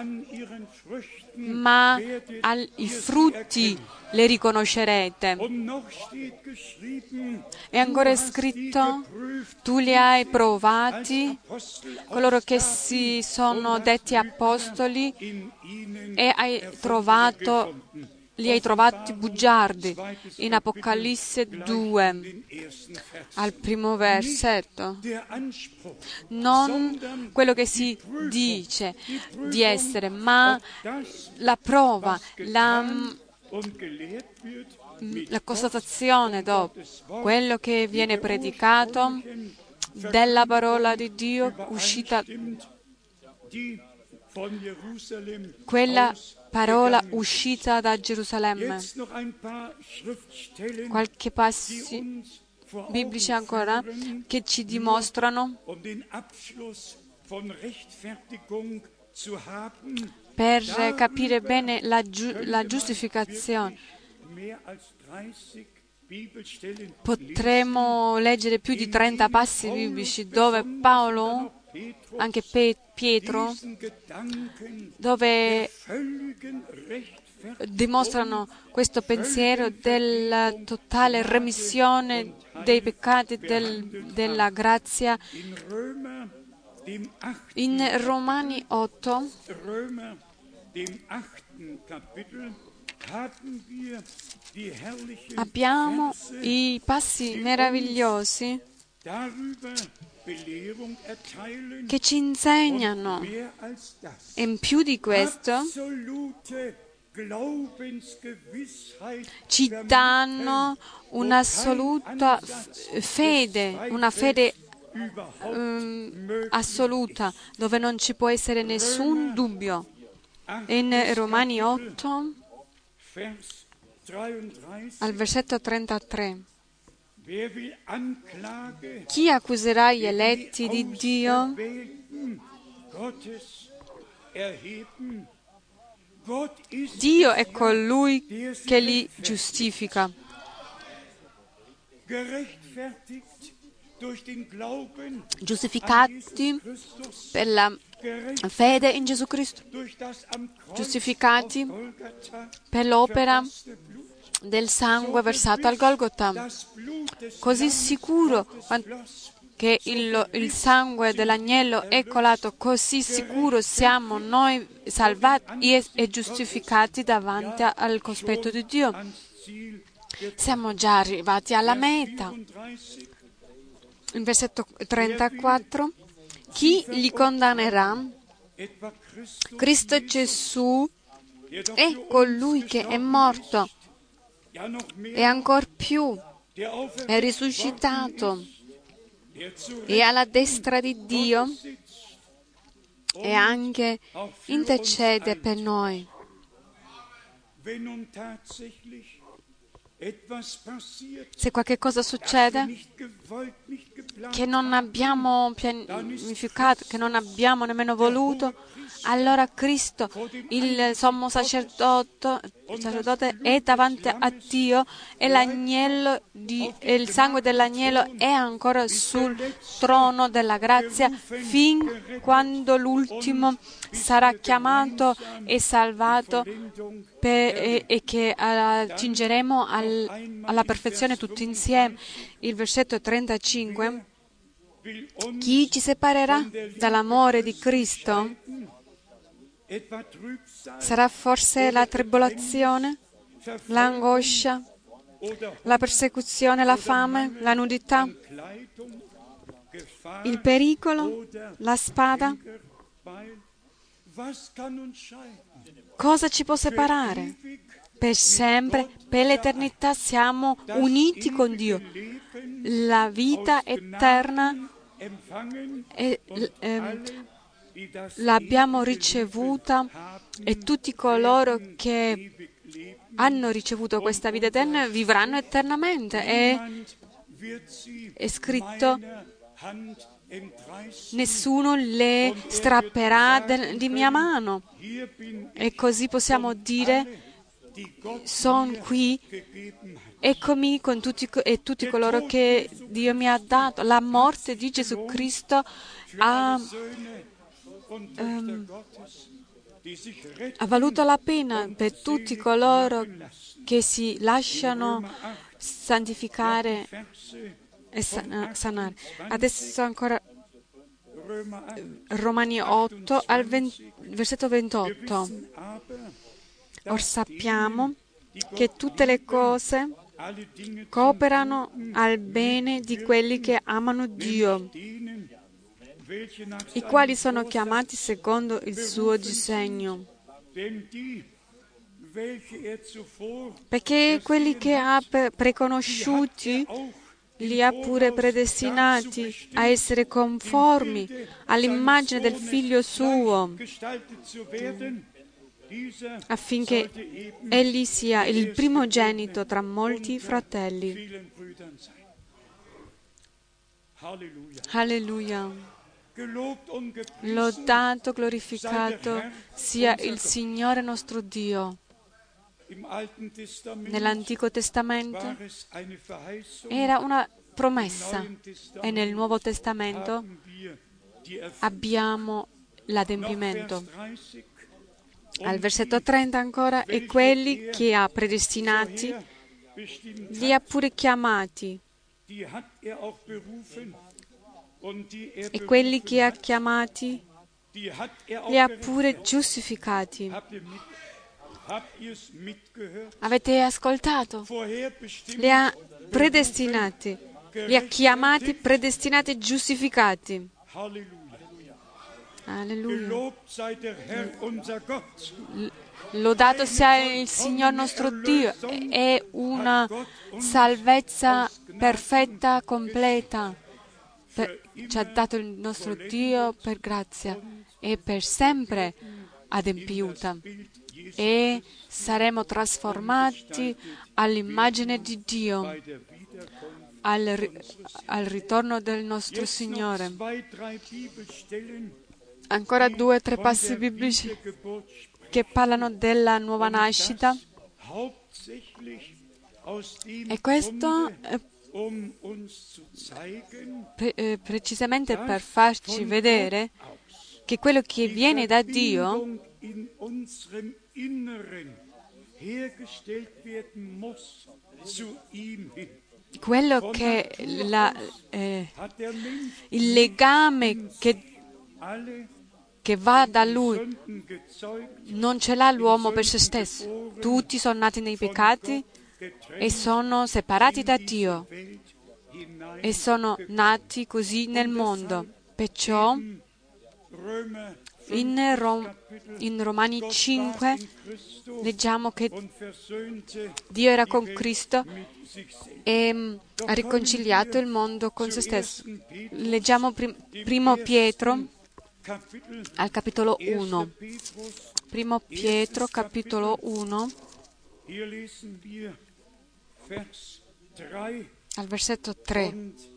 ma ai frutti le riconoscerete. E ancora è scritto: tu li hai provati, coloro che si sono detti apostoli, e hai trovato, li hai trovati bugiardi, in Apocalisse due, al primo versetto. Non quello che si dice di essere, ma la prova, la, la constatazione dopo, quello che viene predicato della parola di Dio uscita, quella parola uscita da Gerusalemme. Qualche passi biblici ancora che ci dimostrano, per capire bene la, giu- la giustificazione. Potremmo leggere più di trenta passi biblici dove Paolo, anche Pe- Pietro, dove dimostrano questo pensiero della totale remissione dei peccati, del, della grazia. In Romani otto abbiamo i passi meravigliosi che ci insegnano, e in più di questo ci danno un'assoluta fede, una fede um, assoluta, dove non ci può essere nessun dubbio. In Romani otto, al versetto trentatré, chi accuserà gli eletti di Dio? Dio è colui che li giustifica. Giustificati per la fede in Gesù Cristo, giustificati per l'opera del sangue versato al Golgotha, così sicuro che il, il sangue dell'agnello è colato, così sicuro siamo noi salvati e, e giustificati davanti al cospetto di Dio. Siamo già arrivati alla meta. Il versetto trentaquattro: chi li condannerà? Cristo Gesù è colui che è morto e ancor più è risuscitato, e alla destra di Dio, e anche intercede per noi. Se qualche cosa succede che non abbiamo pianificato, che non abbiamo nemmeno voluto, allora Cristo, il sommo sacerdote, sacerdote è davanti a Dio e, l'agnello di, e il sangue dell'agnello è ancora sul trono della grazia fin quando l'ultimo sarà chiamato e salvato per, e, e che attingeremo al, alla perfezione tutti insieme. Il versetto trentacinque: chi ci separerà dall'amore di Cristo? Sarà forse la tribolazione, l'angoscia, la persecuzione, la fame, la nudità, il pericolo, la spada? Cosa ci può separare? Per sempre, per l'eternità siamo uniti con Dio. La vita eterna è, eh, l'abbiamo ricevuta e tutti coloro che hanno ricevuto questa vita eterna vivranno eternamente. E è scritto: nessuno le strapperà de, di mia mano. E così possiamo dire: sono qui, eccomi con tutti, e tutti coloro che Dio mi ha dato. La morte di Gesù Cristo ha, um, ha valuto la pena per tutti coloro che si lasciano santificare e sanare. Adesso ancora Romani otto, al venti, versetto ventotto. Or sappiamo che tutte le cose cooperano al bene di quelli che amano Dio, i quali sono chiamati secondo il suo disegno. Perché quelli che ha preconosciuti li ha pure predestinati a essere conformi all'immagine del Figlio suo, affinché egli sia il primogenito tra molti fratelli. Alleluia. Lodato, glorificato sia il Signore nostro Dio. Nell'Antico Testamento era una promessa e nel Nuovo Testamento abbiamo l'adempimento. Al versetto trenta ancora: e quelli che ha predestinati li ha pure chiamati, e quelli che ha chiamati li ha pure giustificati. Avete ascoltato? Li ha predestinati, li ha chiamati, predestinati e giustificati. Alleluia. Lodato sia il Signore nostro Dio. È una salvezza perfetta, completa. Per, ci ha dato il nostro Dio per grazia e per sempre adempiuta. E saremo trasformati all'immagine di Dio al, al ritorno del nostro Signore. Ancora due o tre passi biblici che parlano della nuova nascita. E questo è pre- eh, precisamente per farci vedere che quello che viene da Dio quello che la, eh, il legame che, che va da Lui non ce l'ha l'uomo per se stesso. Tutti sono nati nei peccati e sono separati da Dio e sono nati così nel mondo. Perciò in, Rom, in Romani cinque leggiamo che Dio era con Cristo e ha riconciliato il mondo con se stesso. Leggiamo prim, primo Pietro al capitolo uno. Primo Pietro, capitolo uno. al versetto tre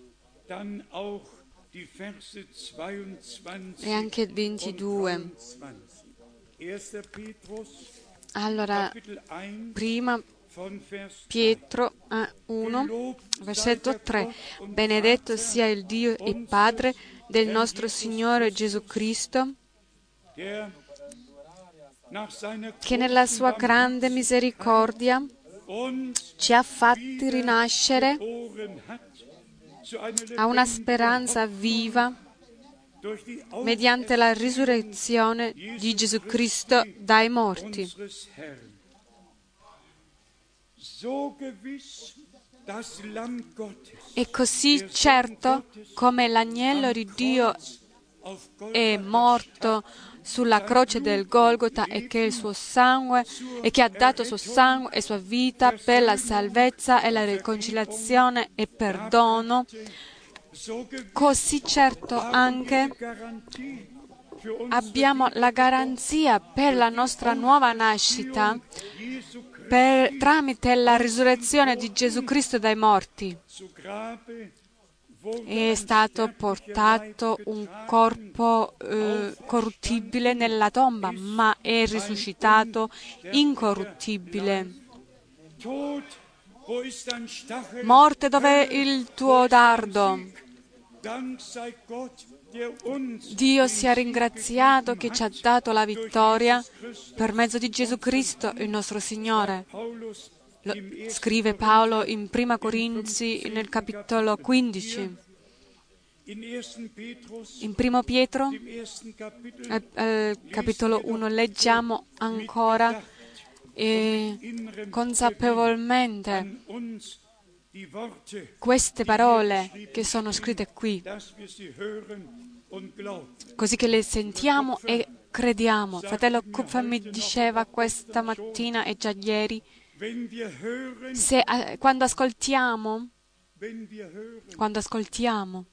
e anche il ventidue. Allora, prima Pietro uno, versetto tre. Benedetto sia il Dio e Padre del nostro Signore Gesù Cristo, che nella sua grande misericordia ci ha fatti rinascere a una speranza viva mediante la risurrezione di Gesù Cristo dai morti. E così certo come l'agnello di Dio è morto sulla croce del Golgota e che il suo sangue e che ha dato il suo sangue e sua vita per la salvezza e la riconciliazione e perdono, così certo anche abbiamo la garanzia per la nostra nuova nascita per, tramite la risurrezione di Gesù Cristo dai morti. È stato portato un corpo eh, corruttibile nella tomba, ma è risuscitato incorruttibile. Morte, dov'è il tuo dardo? Dio sia ringraziato che ci ha dato la vittoria per mezzo di Gesù Cristo, il nostro Signore. Lo scrive Paolo in Prima Corinzi nel capitolo quindici. In Primo Pietro, eh, eh, capitolo uno, leggiamo ancora eh, consapevolmente queste parole che sono scritte qui, così che le sentiamo e crediamo. Fratello Kupfer mi diceva questa mattina e già ieri, se, eh, quando ascoltiamo, quando ascoltiamo,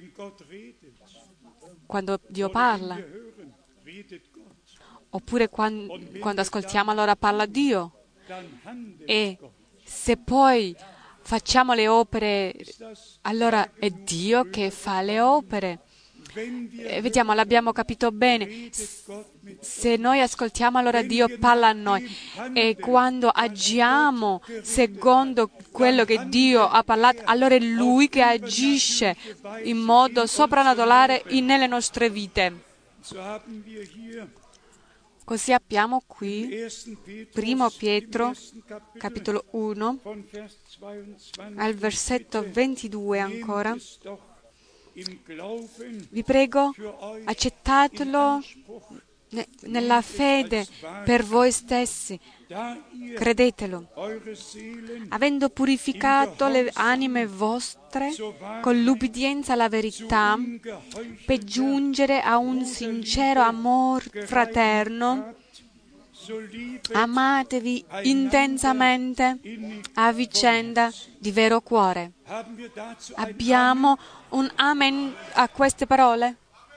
quando Dio parla, oppure quando, quando ascoltiamo allora parla Dio, e se poi facciamo le opere, allora è Dio che fa le opere. E vediamo, l'abbiamo capito bene. Se noi ascoltiamo, allora Dio parla a noi. E quando agiamo secondo quello che Dio ha parlato, allora è Lui che agisce in modo soprannaturale nelle nostre vite. Così abbiamo qui Primo Pietro, capitolo uno, al versetto ventidue ancora. Vi prego, accettatelo nella fede per voi stessi, credetelo, avendo purificato le anime vostre con l'ubbidienza alla verità, per giungere a un sincero amor fraterno. Amatevi intensamente a vicenda di vero cuore. Abbiamo un amen a queste parole?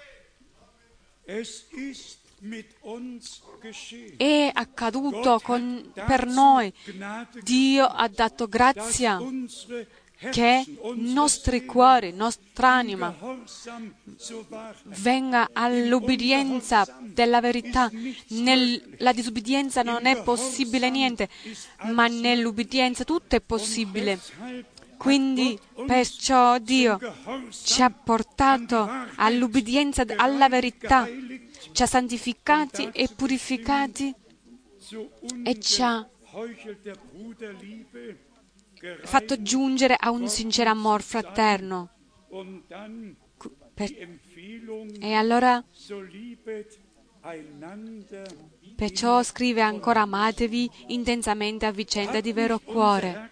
È accaduto con, per noi. Dio ha dato grazia che i nostri cuori, nostra anima venga all'obbedienza della verità. Nella disubbidienza non è possibile niente, ma nell'obbedienza tutto è possibile. Quindi perciò Dio ci ha portato all'obbedienza alla verità, ci ha santificati e purificati e ci ha fatto giungere a un sincero amor fraterno. Per, e allora, perciò scrive ancora: amatevi intensamente a vicenda di vero cuore.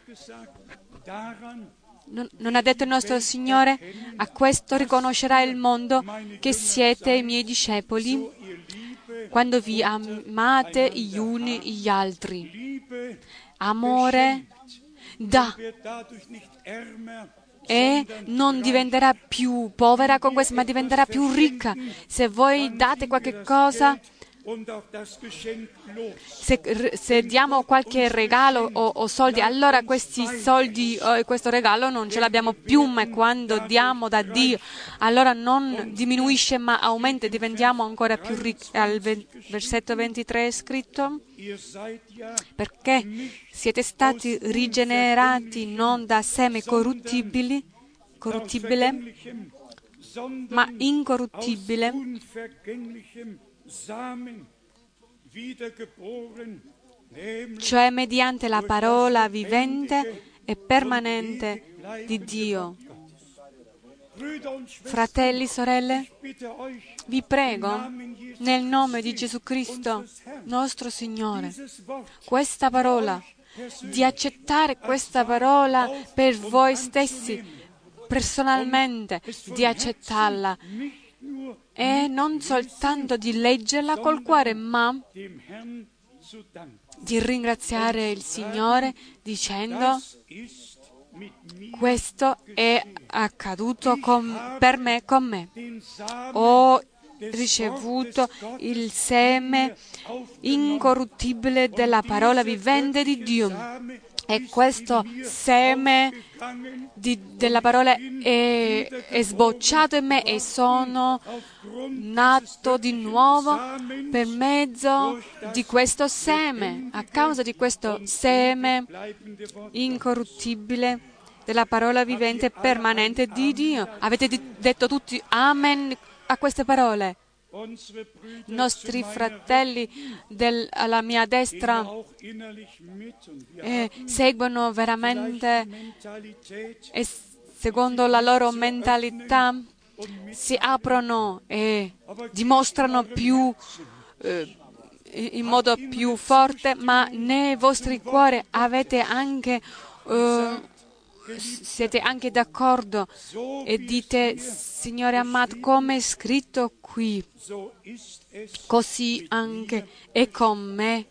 Non, non ha detto il nostro Signore: a questo riconoscerà il mondo che siete i miei discepoli, quando vi amate gli uni gli altri. Amore dà e non diventerà più povera con questo, ma diventerà più ricca. Se voi date qualche cosa, Se, se diamo qualche regalo o, o soldi, allora questi soldi o questo regalo non ce l'abbiamo più, ma quando diamo da Dio, allora non diminuisce ma aumenta, diventiamo ancora più ricchi. Al versetto ventitré è scritto: perché siete stati rigenerati non da seme corruttibili, corruttibile, ma incorruttibile, cioè mediante la parola vivente e permanente di Dio. Fratelli, sorelle, vi prego, nel nome di Gesù Cristo, nostro Signore, questa parola, di accettare questa parola per voi stessi, personalmente, di accettarla e non soltanto di leggerla col cuore, ma di ringraziare il Signore dicendo: questo è accaduto con, per me, con me. Ho ricevuto il seme incorruttibile della parola vivente di Dio. E questo seme di, della parola è, è sbocciato in me e sono nato di nuovo per mezzo di questo seme, a causa di questo seme incorruttibile della parola vivente e permanente di Dio. Avete detto tutti amen a queste parole? I nostri fratelli del, alla mia destra eh, seguono veramente e secondo la loro mentalità si aprono e dimostrano più eh, in modo più forte, ma nei vostri cuori avete anche eh, siete anche d'accordo e dite: Signore amato, come è scritto qui, così anche è con me.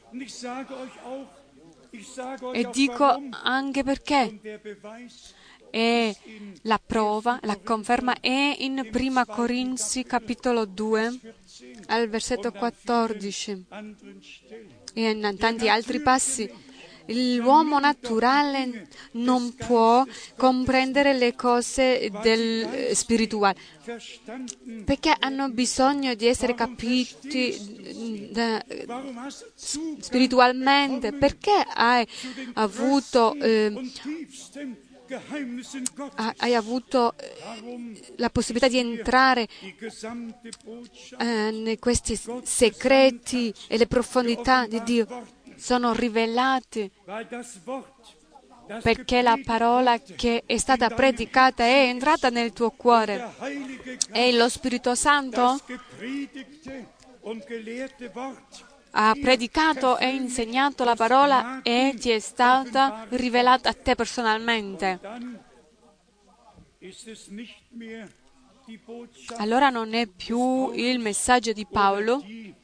E dico anche perché. E la prova, la conferma è in Prima Corinzi capitolo due, al versetto quattordici e in tanti altri passi. L'uomo naturale non può comprendere le cose del spirituale, perché hanno bisogno di essere capiti da, spiritualmente. Perché hai avuto, eh, hai avuto la possibilità di entrare eh, in questi segreti e le profondità di Dio? Sono rivelati perché la parola che è stata predicata è entrata nel tuo cuore e lo Spirito Santo ha predicato e insegnato la parola e ti è stata rivelata a te personalmente. Allora non è più il messaggio di Paolo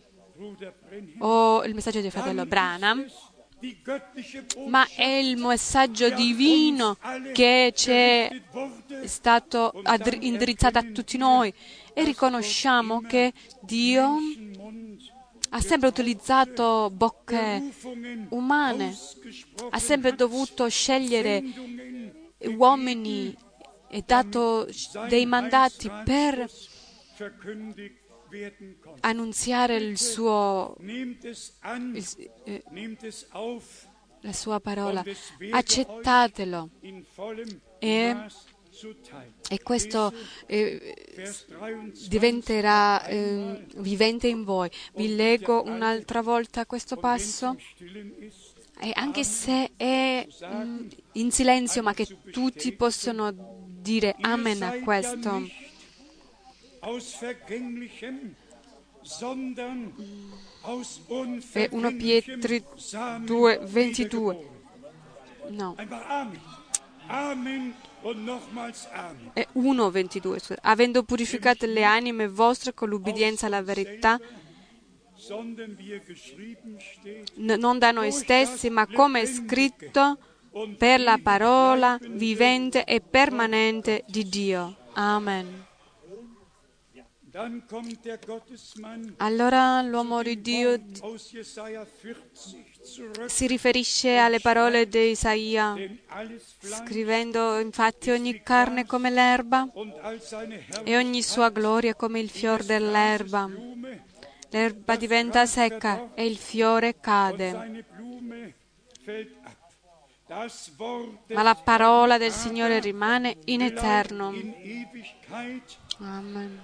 o il messaggio del fratello Branham, ma è il messaggio divino che ci è stato indirizzato a tutti noi, e riconosciamo che Dio ha sempre utilizzato bocche umane, ha sempre dovuto scegliere uomini e dato dei mandati per annunziare il suo, il, eh, la sua parola. Accettatelo e, e questo eh, diventerà eh, vivente in voi. Vi leggo un'altra volta questo passo, e anche se è mh, in silenzio, ma che tutti possono dire amen a questo. È primo Pietro due ventidue. No. È uno ventidue. Avendo purificato le anime vostre con l'ubbidienza alla verità, n- non da noi stessi, ma come è scritto, per la parola vivente e permanente di Dio. Amen. Allora l'uomo di Dio si riferisce alle parole di Isaia, scrivendo: infatti ogni carne è come l'erba e ogni sua gloria come il fior dell'erba. L'erba diventa secca e il fiore cade. Ma la parola del Signore rimane in eterno. Amen.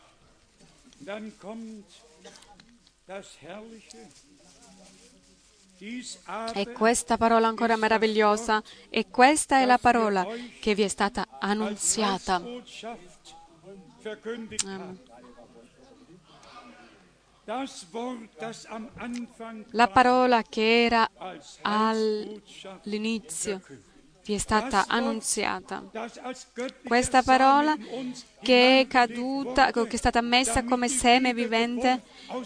E questa parola ancora meravigliosa, e questa è la parola che vi è stata annunziata. Amen. La parola che era all'inizio vi è stata annunziata. Questa parola che è caduta, che è stata messa come seme vivente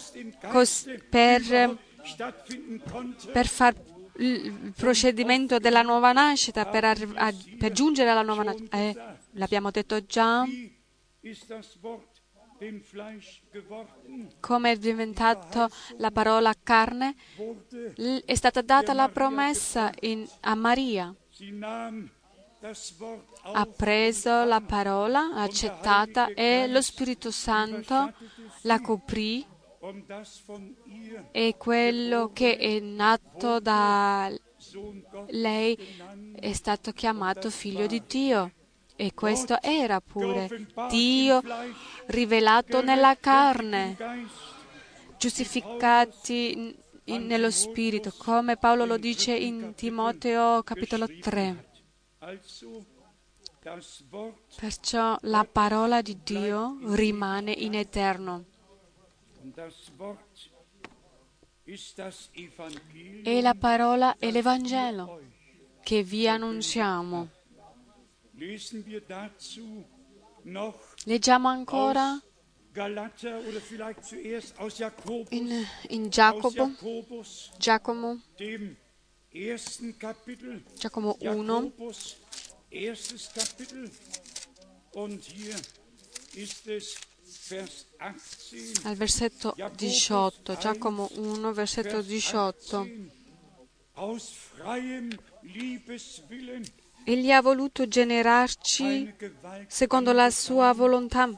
per, per far il procedimento della nuova nascita, per, a, per giungere alla nuova nascita. Eh, l'abbiamo detto già. Come è diventato la parola carne, è stata data la promessa in, a Maria. Ha preso la parola, l'ha accettata e lo Spirito Santo la coprì, e quello che è nato da lei è stato chiamato figlio di Dio. E questo era pure Dio rivelato nella carne, giustificati in, in, nello Spirito, come Paolo lo dice in Timoteo capitolo tre. Perciò la parola di Dio rimane in eterno. E la parola è l'Evangelo che vi annunciamo. Leggiamo ancora in, in Giacomo, Giacomo, Giacomo uno, al versetto diciotto, Giacomo uno, versetto diciotto. Egli ha voluto generarci secondo la sua volontà,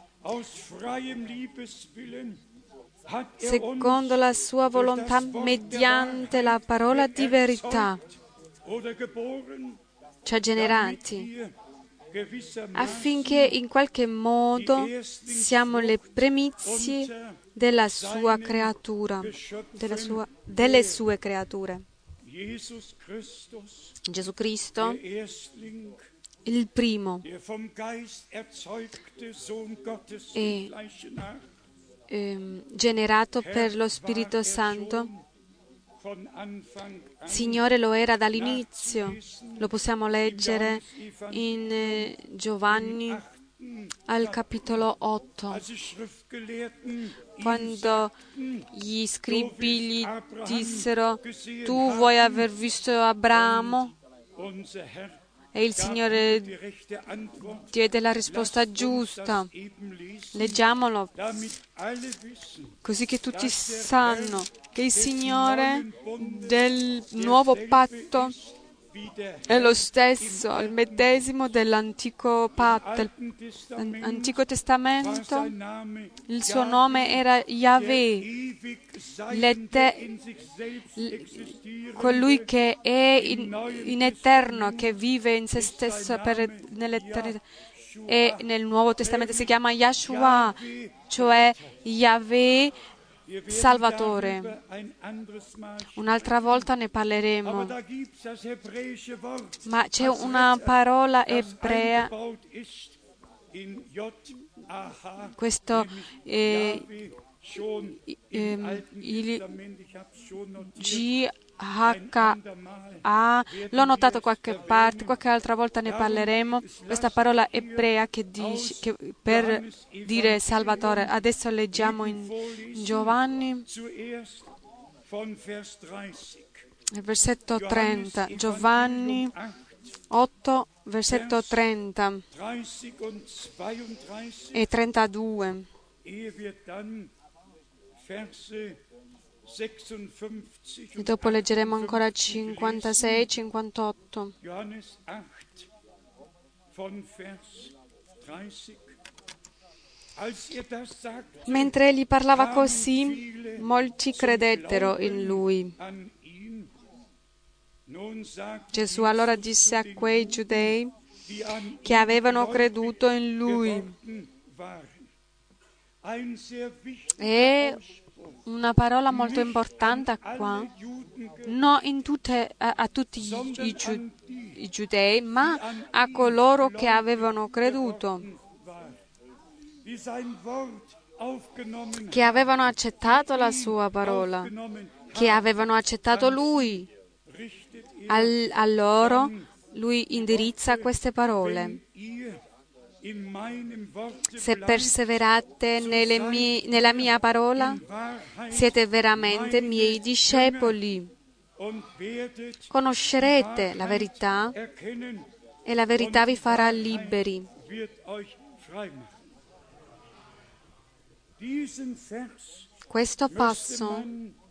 secondo la sua volontà, mediante la parola di verità. Ci ha generati affinché in qualche modo siamo le primizie della sua creatura, della sua, delle sue creature. Gesù Cristo, il primo, è eh, generato per lo Spirito Santo. Signore lo era dall'inizio, lo possiamo leggere in eh, Giovanni al capitolo otto, quando gli scribi gli dissero: tu vuoi aver visto Abramo? E il Signore diede la risposta giusta. Leggiamolo, così che tutti sanno che il Signore del nuovo patto è lo stesso, il medesimo dell'antico patto, dell'Antico Testamento. Il suo nome era Yahweh, l'ete, colui che è in, in eterno, che vive in se stesso per, nell'eternità. E nel Nuovo Testamento si chiama Yahshua, cioè Yahweh Salvatore. Un'altra volta ne parleremo, ma c'è una parola ebrea, questo è eh, il G H A, l'ho notato qualche parte, qualche altra volta ne parleremo, questa parola ebrea che dice, che per dire Salvatore. Adesso leggiamo in Giovanni, il versetto trenta, Giovanni otto, versetto trenta e trentadue. E dopo leggeremo ancora cinquantasei cinquantotto. Johannes acht von Vers dreißig. Mentre egli parlava così, molti credettero in lui. Gesù allora disse a quei giudei che avevano creduto in lui. E una parola molto importante qua, non in tutte, a, a tutti i, i, giu, i giudei, ma a coloro che avevano creduto, che avevano accettato la sua parola, che avevano accettato lui. Al, a loro lui indirizza queste parole. Se perseverate nelle mie, nella mia parola, siete veramente miei discepoli. Conoscerete la verità e la verità vi farà liberi. Questo passo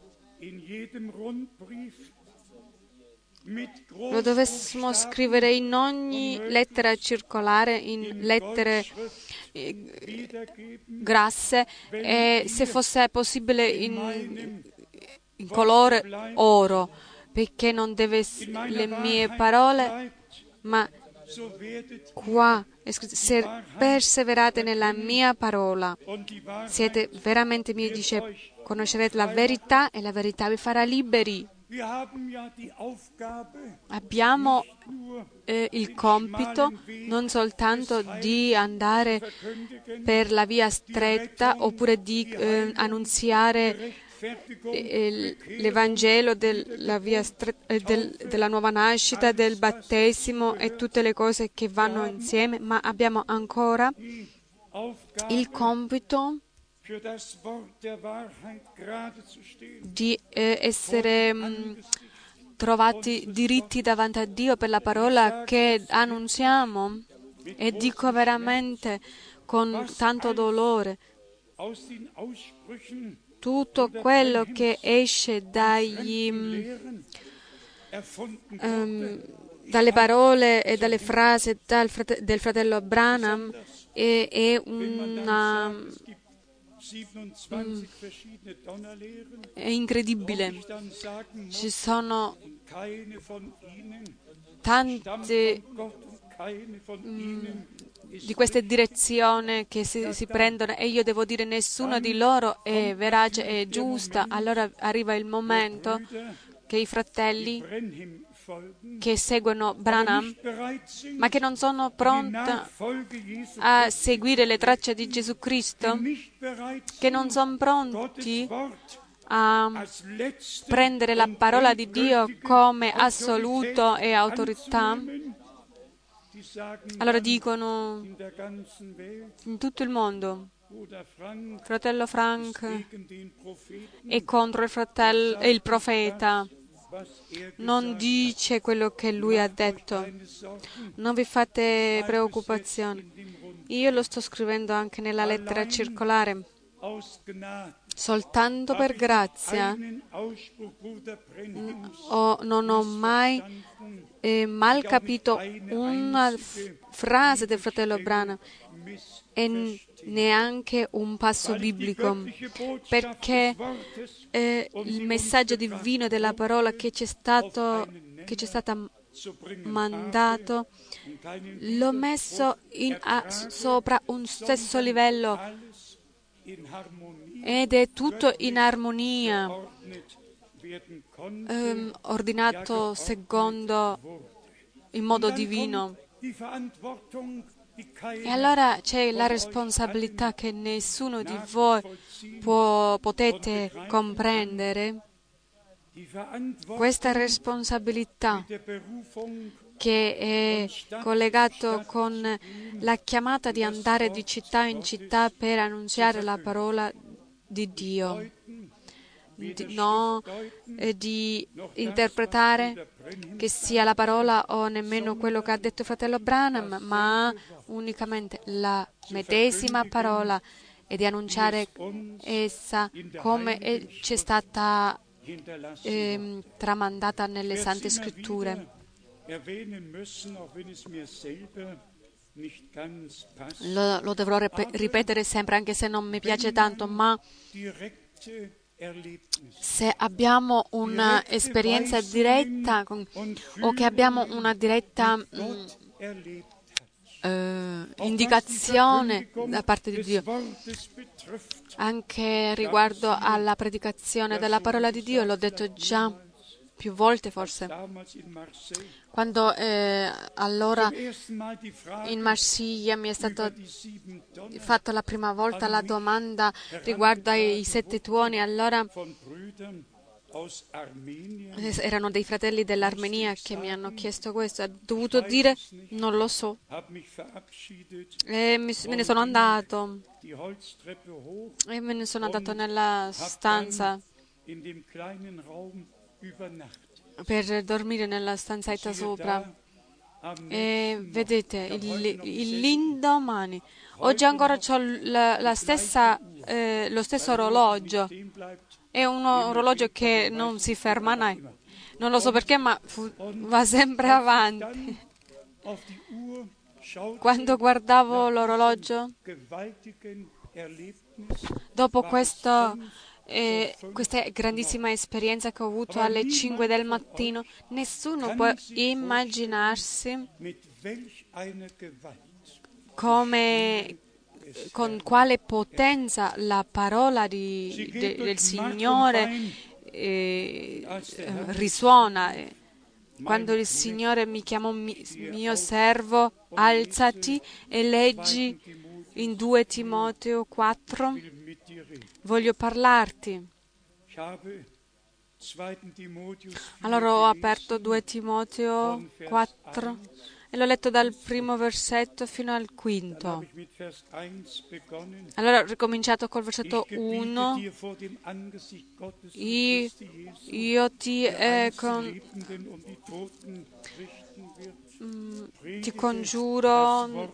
lo dovessimo scrivere in ogni lettera circolare, in lettere eh, grasse, e se fosse possibile in, in colore oro, perché non deve essere le mie parole, ma qua è scritto: se perseverate nella mia parola, siete veramente miei discepoli, conoscerete la verità e la verità vi farà liberi. Abbiamo eh, il compito non soltanto di andare per la via stretta oppure di eh, annunziare eh, l'Evangelo della, via stretta, eh, del, della nuova nascita, del battesimo e tutte le cose che vanno insieme, ma abbiamo ancora il compito di eh, essere mh, trovati diritti davanti a Dio per la parola che annunziamo, e dico veramente con tanto dolore, tutto quello che esce dagli, um, dalle parole e dalle frasi dal frate- del fratello Branham è, è una mm, è incredibile. Ci sono tante mm, di queste direzioni che si, si prendono, e io devo dire nessuna di loro è verace e giusta. Allora arriva il momento che i fratelli che seguono Branham, ma che non sono pronti a seguire le tracce di Gesù Cristo, che non sono pronti a prendere la parola di Dio come assoluto e autorità, allora dicono in tutto il mondo: fratello Frank è contro il, fratello, il profeta, non dice quello che lui ha detto, non vi fate preoccupazioni. Io lo sto scrivendo anche nella lettera circolare. Soltanto per grazia o non ho mai eh, mal capito una f- frase del fratello Branham e n- neanche un passo biblico, perché eh, il messaggio divino della parola che ci è stato che ci è stato mandato l'ho messo in, a, sopra un stesso livello, ed è tutto in armonia, ehm, ordinato secondo in modo divino. E allora c'è la responsabilità che nessuno di voi può, potete comprendere, questa responsabilità che è collegato con la chiamata di andare di città in città per annunziare la parola di Dio, di, no eh, di interpretare che sia la parola o nemmeno quello che ha detto il fratello Branham, ma unicamente la medesima parola, e di annunciare essa come è- ci è stata eh, tramandata nelle Sante Scritture. Lo, lo dovrò rep- ripetere sempre, anche se non mi piace tanto, ma se abbiamo un'esperienza diretta con- o che abbiamo una diretta mh, eh, indicazione da parte di Dio, anche riguardo alla predicazione della parola di Dio, l'ho detto già più volte forse, quando eh, allora in Marsiglia mi è stata fatta la prima volta la domanda riguardo ai sette tuoni, allora erano dei fratelli dell'Armenia che mi hanno chiesto questo, ho dovuto dire non lo so e mi- me ne sono andato e me ne sono andato nella stanza per dormire nella stanzetta sopra. E vedete, il, il- l'indomani, oggi ancora ho la, la stessa, eh, lo stesso orologio, è un orologio che non si ferma mai, non lo so perché, ma fu- va sempre avanti. Quando guardavo l'orologio, dopo questo, eh, questa grandissima esperienza che ho avuto alle cinque del mattino, nessuno può immaginarsi come, con quale potenza la parola di- de- del Signore eh, risuona. Quando il Signore mi chiamò mi- mio servo, alzati e leggi in due Timoteo quattro, voglio parlarti. Allora ho aperto due Timoteo quattro e l'ho letto dal primo versetto fino al quinto. Allora ho ricominciato col versetto uno. Io, io ti, eh, con, mm, ti congiuro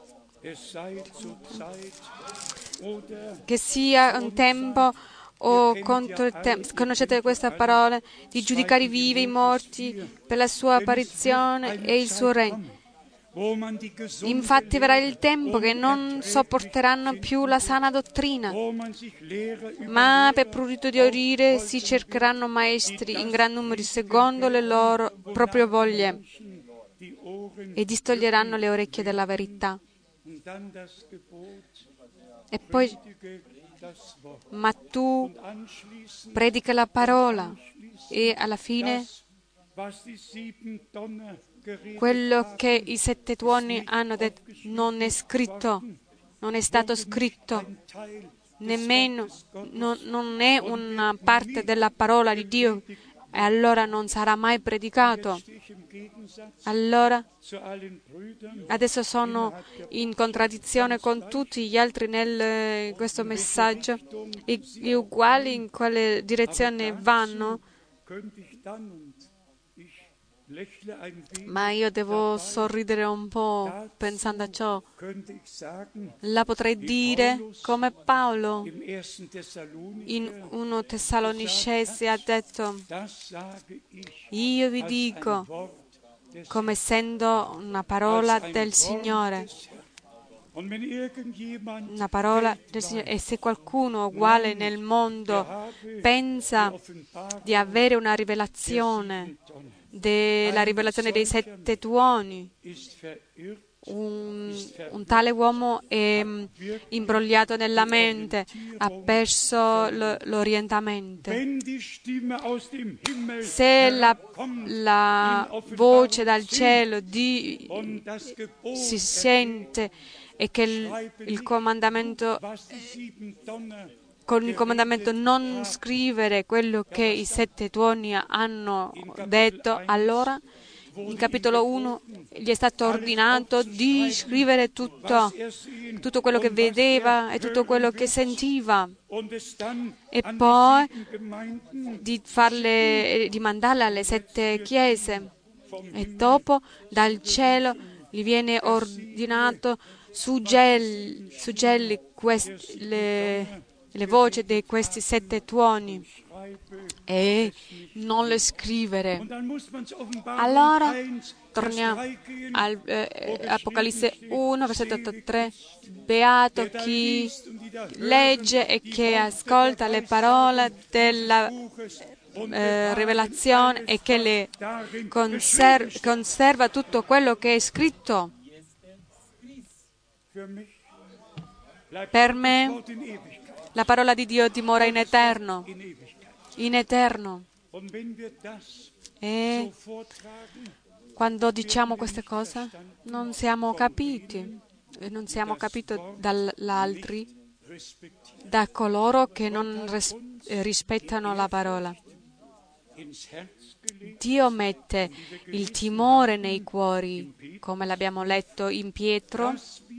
che sia un tempo o contro il tempo, conoscete questa parola, di giudicare i vivi e i morti per la sua apparizione e il suo regno. Infatti verrà il tempo che non sopporteranno più la sana dottrina, ma per prurito di udire si cercheranno maestri in gran numero secondo le loro proprie voglie e distoglieranno le orecchie dalla verità. E poi, ma tu predica la parola e alla fine quello che i sette tuoni hanno detto non è scritto, non è stato scritto, nemmeno non, non è una parte della parola di Dio e allora non sarà mai predicato. Allora adesso sono in contraddizione con tutti gli altri nel questo messaggio, e gli uguali in quale direzione vanno, ma io devo sorridere un po' pensando a ciò. La potrei dire come Paolo in primo Tessalonicesi ha detto: io vi dico come essendo una parola del Signore, una parola del Signore. E se qualcuno uguale nel mondo pensa di avere una rivelazione della rivelazione dei sette tuoni, un, un tale uomo è imbrogliato nella mente, ha perso l- l'orientamento. Se la, la voce dal cielo di, si sente e che il, il comandamento con il comandamento non scrivere quello che i sette tuoni hanno detto, allora in capitolo uno gli è stato ordinato di scrivere tutto, tutto quello che vedeva e tutto quello che sentiva, e poi di, farle, di mandarle alle sette chiese, e dopo dal cielo gli viene ordinato suggelli, suggelli quest, le, le voci di questi sette tuoni e non le scrivere. Allora torniamo all'Apocalisse eh, uno, versetto tre. Beato chi legge e che ascolta le parole della eh, rivelazione e che le conser- conserva tutto quello che è scritto. Per me la parola di Dio dimora in eterno, in eterno. E quando diciamo queste cose non siamo capiti, non siamo capiti dall'altri, da coloro che non res- rispettano la parola. Dio mette il timore nei cuori, come l'abbiamo letto in Pietro,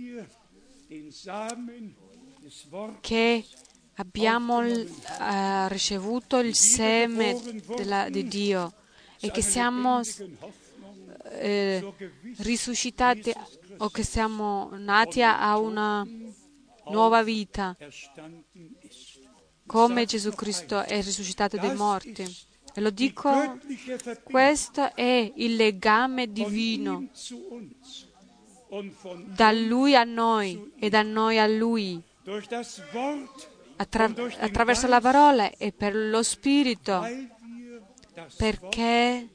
che abbiamo uh, ricevuto il seme della, di Dio e che siamo eh, risuscitati o che siamo nati a una nuova vita, come Gesù Cristo è risuscitato dai morti. E lo dico, questo è il legame divino da Lui a noi e da noi a Lui, Attra- attraverso la parola e per lo Spirito, perché,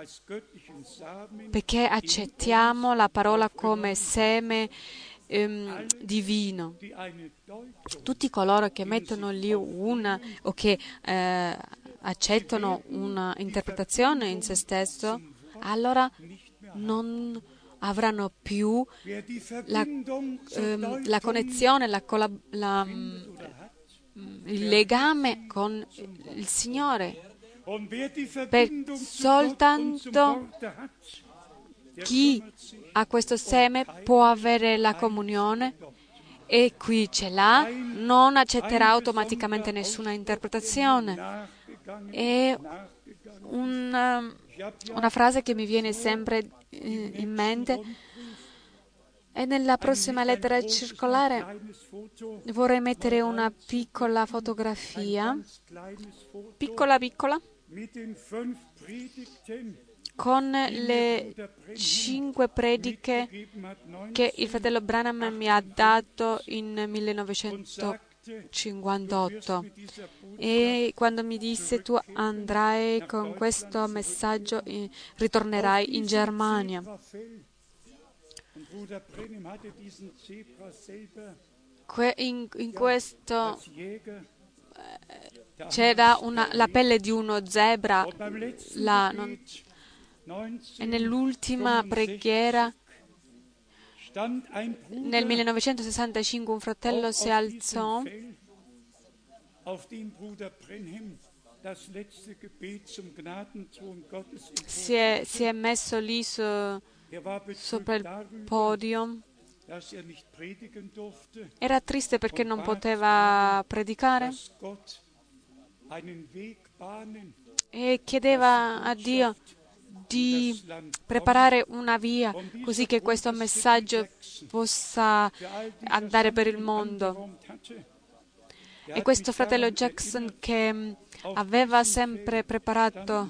perché accettiamo la parola come seme ehm, divino. Tutti coloro che mettono lì una o che eh, accettano una interpretazione in se stesso, allora non avranno più la, ehm, la connessione, la collab- la, il legame con il Signore. Per soltanto chi ha questo seme può avere la comunione e qui ce l'ha, non accetterà automaticamente nessuna interpretazione. È una, una frase che mi viene sempre in mente. E nella prossima lettera circolare vorrei mettere una piccola fotografia, piccola piccola, con le cinque prediche che il fratello Branham mi ha dato in millenovecentocinquantotto. E quando mi disse: tu andrai con questo messaggio, ritornerai in Germania. In, in questo c'era una, la pelle di uno zebra, la, non, e nell'ultima preghiera nel millenovecentosessantacinque un fratello si alzò si è, si è messo lì su, sopra il podio. Era triste perché non poteva predicare e chiedeva a Dio di preparare una via così che questo messaggio possa andare per il mondo. E questo fratello Jackson, che aveva sempre preparato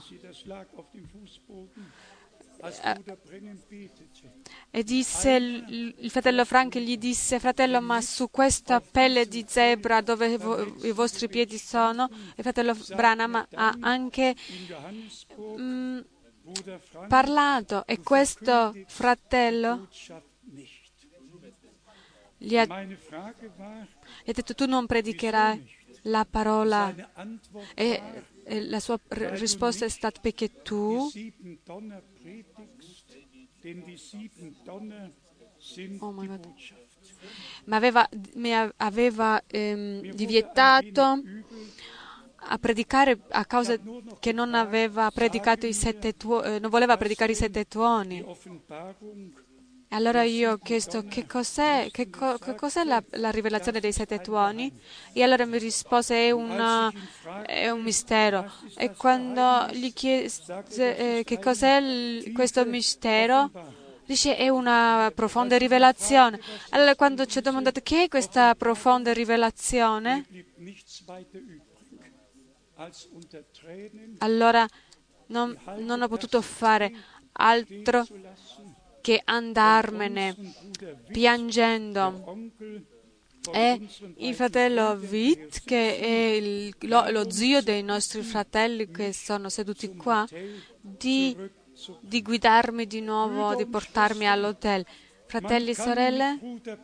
e disse, il, il fratello Frank gli disse: fratello, ma su questa pelle di zebra dove vo, i vostri piedi sono? Il fratello Branham ha anche mh, parlato, e questo fratello gli ha, gli ha detto: tu non predicherai la parola. E, e la sua r- risposta è stata: perché tu oh my God. mi aveva, mi aveva ehm, divietato a predicare a causa che non aveva predicato i sette tuoni, eh, non voleva predicare i sette tuoni. E allora io ho chiesto: che cos'è, che co- che cos'è la, la rivelazione dei sette tuoni? E allora mi rispose: è, una, è un mistero. E quando gli chiese eh, che cos'è il, questo mistero, Dice, è una profonda rivelazione. Allora, quando ci ho domandato che è questa profonda rivelazione, allora non, non ho potuto fare altro che andarmene piangendo. E il fratello Witt, che è il, lo, lo zio dei nostri fratelli che sono seduti qua, di, di guidarmi di nuovo, di portarmi all'hotel. Fratelli e sorelle,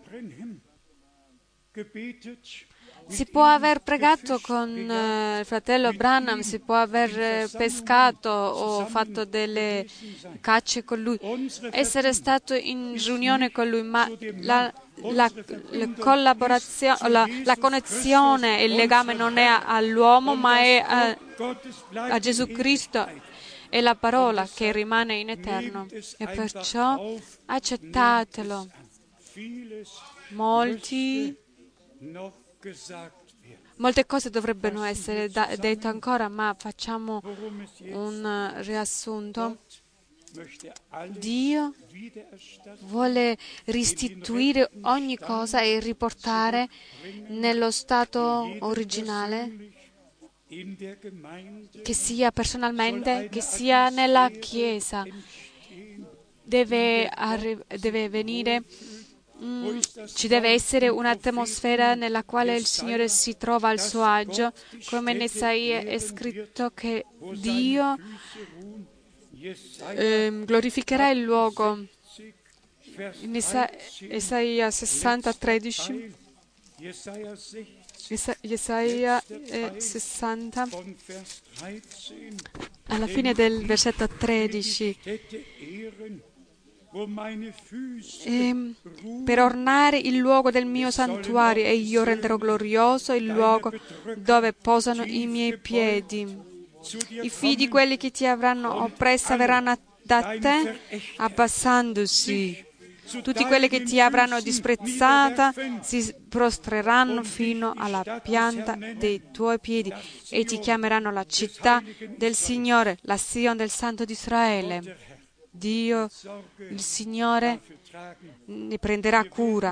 si può aver pregato con uh, il fratello Branham, si può aver pescato o fatto delle cacce con lui, essere stato in riunione con lui, ma la, la, la collaborazione, la, la connessione e il legame non è all'uomo, ma è a, a Gesù Cristo. È la parola che rimane in eterno e perciò accettatelo. Molti Molte cose dovrebbero essere da- dette ancora, ma facciamo un riassunto. Dio vuole restituire ogni cosa e riportare nello stato originale, che sia personalmente, che sia nella Chiesa. Deve, arri- deve venire Mm, ci deve essere un'atmosfera nella quale il Signore si trova al suo agio, come in Isaia è scritto che Dio eh, glorificherà il luogo. In Isa- Isaia sessanta, tredici, Isa- Isaia eh, sessanta, alla fine del versetto tredici, E per ornare il luogo del mio santuario, e io renderò glorioso il luogo dove posano i miei piedi. I figli di quelli che ti avranno oppressa verranno da te abbassandosi. Tutti quelli che ti avranno disprezzata si prostreranno fino alla pianta dei tuoi piedi e ti chiameranno la città del Signore, la Sion del Santo di Israele. Dio, il Signore, ne prenderà cura.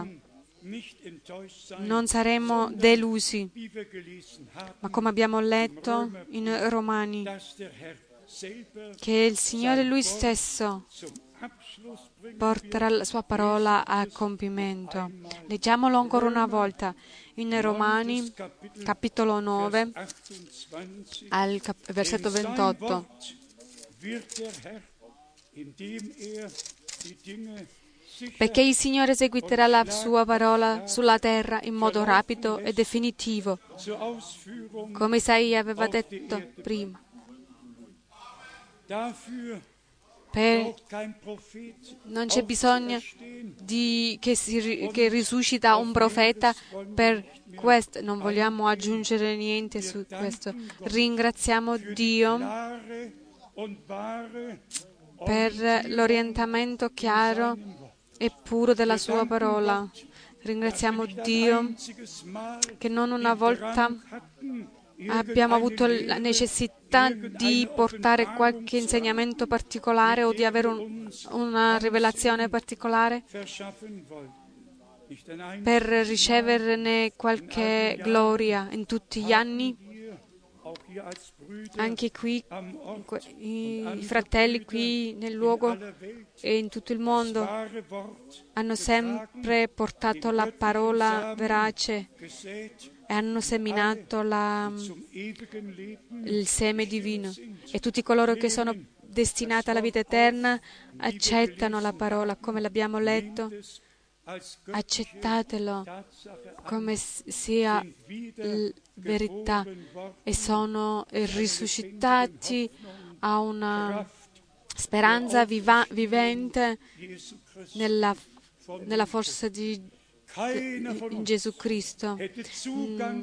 Non saremo delusi, ma come abbiamo letto in Romani, che il Signore Lui stesso porterà la sua parola a compimento. Leggiamolo ancora una volta in Romani, capitolo nove, al cap- versetto ventotto. Perché il Signore eseguiterà la sua parola sulla terra in modo rapido e definitivo, come Isaia aveva detto prima. Per non c'è bisogno di, che, si, che risuscita un profeta per questo. Non vogliamo aggiungere niente su questo. Ringraziamo Dio per l'orientamento chiaro e puro della sua parola. Ringraziamo Dio che non una volta abbiamo avuto la necessità di portare qualche insegnamento particolare o di avere un, una rivelazione particolare per riceverne qualche gloria in tutti gli anni. Anche qui, i fratelli qui nel luogo e in tutto il mondo hanno sempre portato la parola verace e hanno seminato la, il seme divino. E tutti coloro che sono destinati alla vita eterna accettano la parola, come l'abbiamo letto. Accettatelo come sia l- verità e sono risuscitati a una speranza viva- vivente nella, nella forza di in Gesù Cristo. Mm,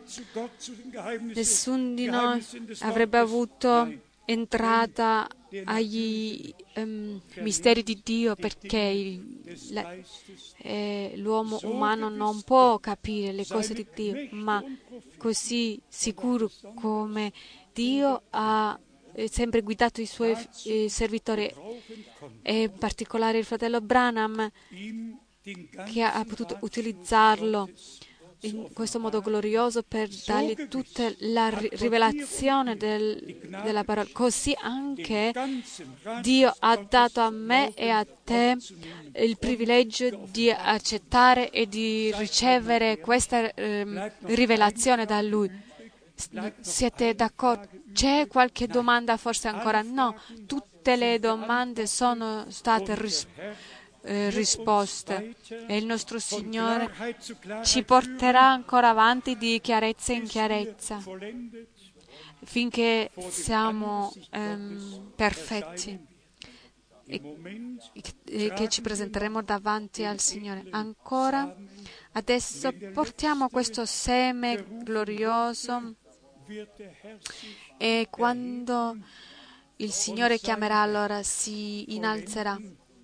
nessuno di noi avrebbe avuto entrata agli um, misteri di Dio, perché il, la, eh, l'uomo umano non può capire le cose di Dio, ma così sicuro come Dio ha eh, sempre guidato i suoi eh, servitori, e in particolare il fratello Branham, che ha, ha potuto utilizzarlo in questo modo glorioso per dargli tutta la ri- rivelazione del, della parola. Così anche Dio ha dato a me e a te il privilegio di accettare e di ricevere questa ehm, rivelazione da Lui. Siete d'accordo? C'è qualche domanda? Forse ancora no. Tutte le domande sono state risposte. Eh, risposte e il nostro Signore ci porterà ancora avanti di chiarezza in chiarezza finché siamo ehm, perfetti e, e che ci presenteremo davanti al Signore. Ancora adesso portiamo questo seme glorioso, e quando il Signore chiamerà, allora si innalzerà.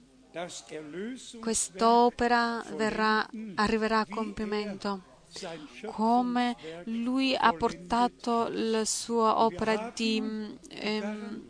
Quest'opera verrà, arriverà a compimento, come Lui ha portato la sua opera di ehm,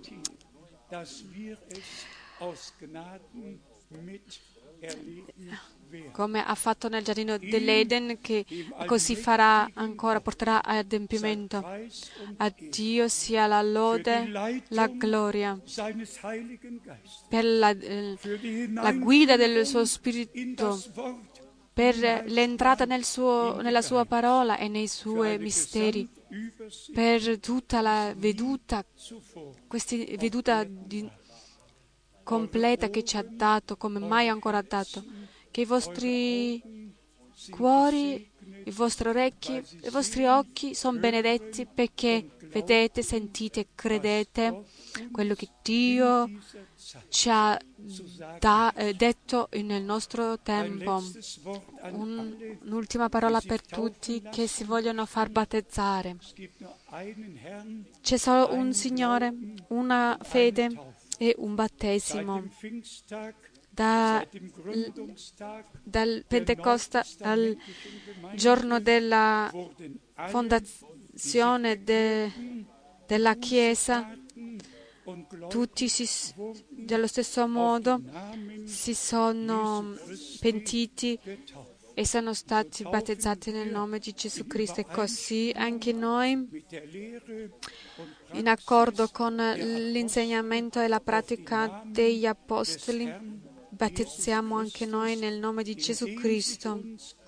come ha fatto nel giardino dell'Eden, che così farà ancora, porterà ad adempimento. A Dio sia la lode, la gloria per la, eh, la guida del suo Spirito, per l'entrata nel suo, nella sua parola e nei suoi misteri, per tutta la veduta, questa veduta di, completa che ci ha dato, come mai ancora dato. Che i vostri cuori, i vostri orecchi, i vostri occhi sono benedetti, perché vedete, sentite, credete quello che Dio ci ha da, eh, detto nel nostro tempo. Un, un'ultima parola per tutti che si vogliono far battezzare. C'è solo un Signore, una fede e un battesimo. Da, dal Pentecoste al giorno della fondazione de, della Chiesa, tutti si, dello stesso modo si sono pentiti e sono stati battezzati nel nome di Gesù Cristo. E così anche noi, in accordo con l'insegnamento e la pratica degli Apostoli, battezziamo anche noi nel nome di Gesù Cristo,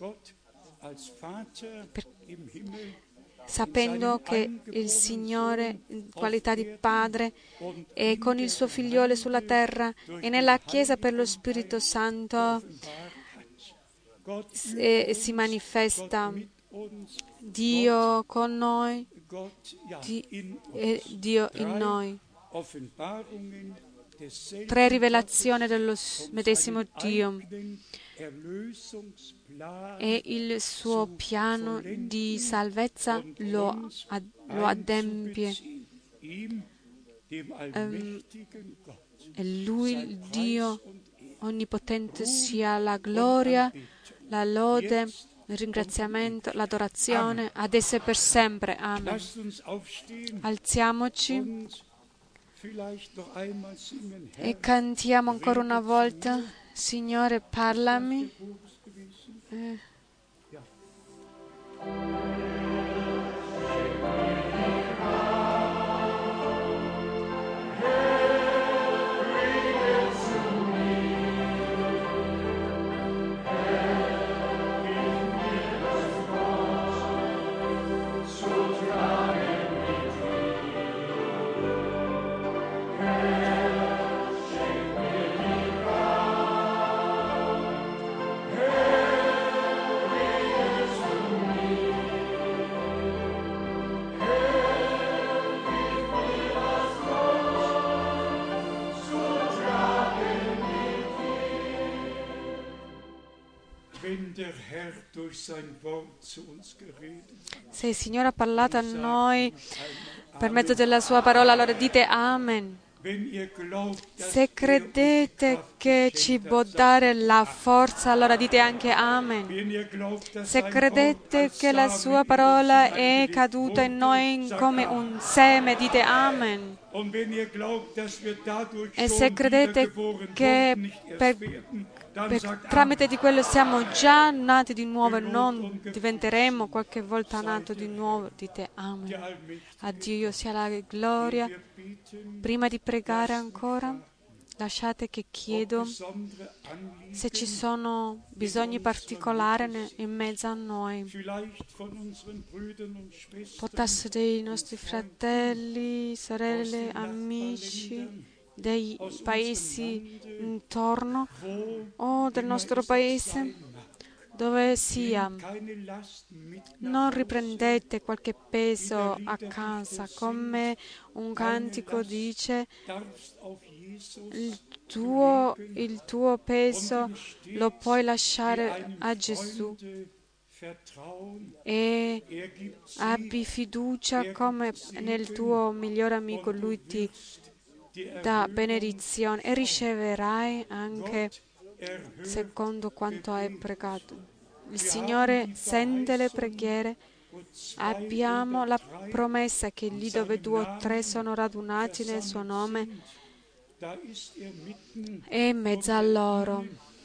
per, sapendo che il Signore, in qualità di Padre, è con il suo Figliolo sulla terra e nella Chiesa per lo Spirito Santo e si manifesta Dio con noi di, e Dio in noi. Tre rivelazioni dello medesimo Dio e il suo piano di salvezza lo, ad, lo adempie. Um, e Lui, il Dio onnipotente, sia la gloria, la lode, il ringraziamento, l'adorazione, adesso e per sempre. Amen. Alziamoci e cantiamo ancora una volta, Signore, parlami. Eh. Se il Signore ha parlato a noi per mezzo della sua parola, allora dite Amen. Se credete che ci può dare la forza, allora dite anche Amen. Se credete che la sua parola è caduta in noi come un seme, dite Amen. E se credete che per, per, tramite di quello siamo già nati di nuovo e non diventeremo qualche volta nato di nuovo, dite Amen. A Dio sia la gloria. Prima di pregare ancora, lasciate che chiedo se ci sono bisogni particolari in mezzo a noi. Può essere dei nostri fratelli, sorelle, amici, dei paesi intorno o del nostro paese, dove sia. Non riprendete qualche peso a casa, come un cantico dice, il tuo, il tuo peso lo puoi lasciare a Gesù e abbi fiducia come nel tuo migliore amico, lui ti dà benedizione e riceverai anche secondo quanto hai pregato. Il Signore sente le preghiere. Abbiamo la promessa che lì dove due o tre sono radunati nel suo nome è in mezzo a loro.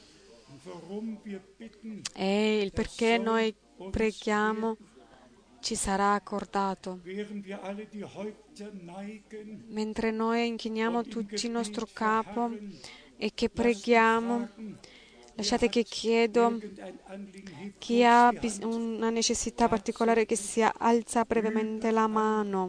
E il perché noi preghiamo ci sarà accordato. Mentre noi inchiniamo tutti il nostro capo e che preghiamo, lasciate che chiedo chi ha una necessità particolare che si alza brevemente la mano.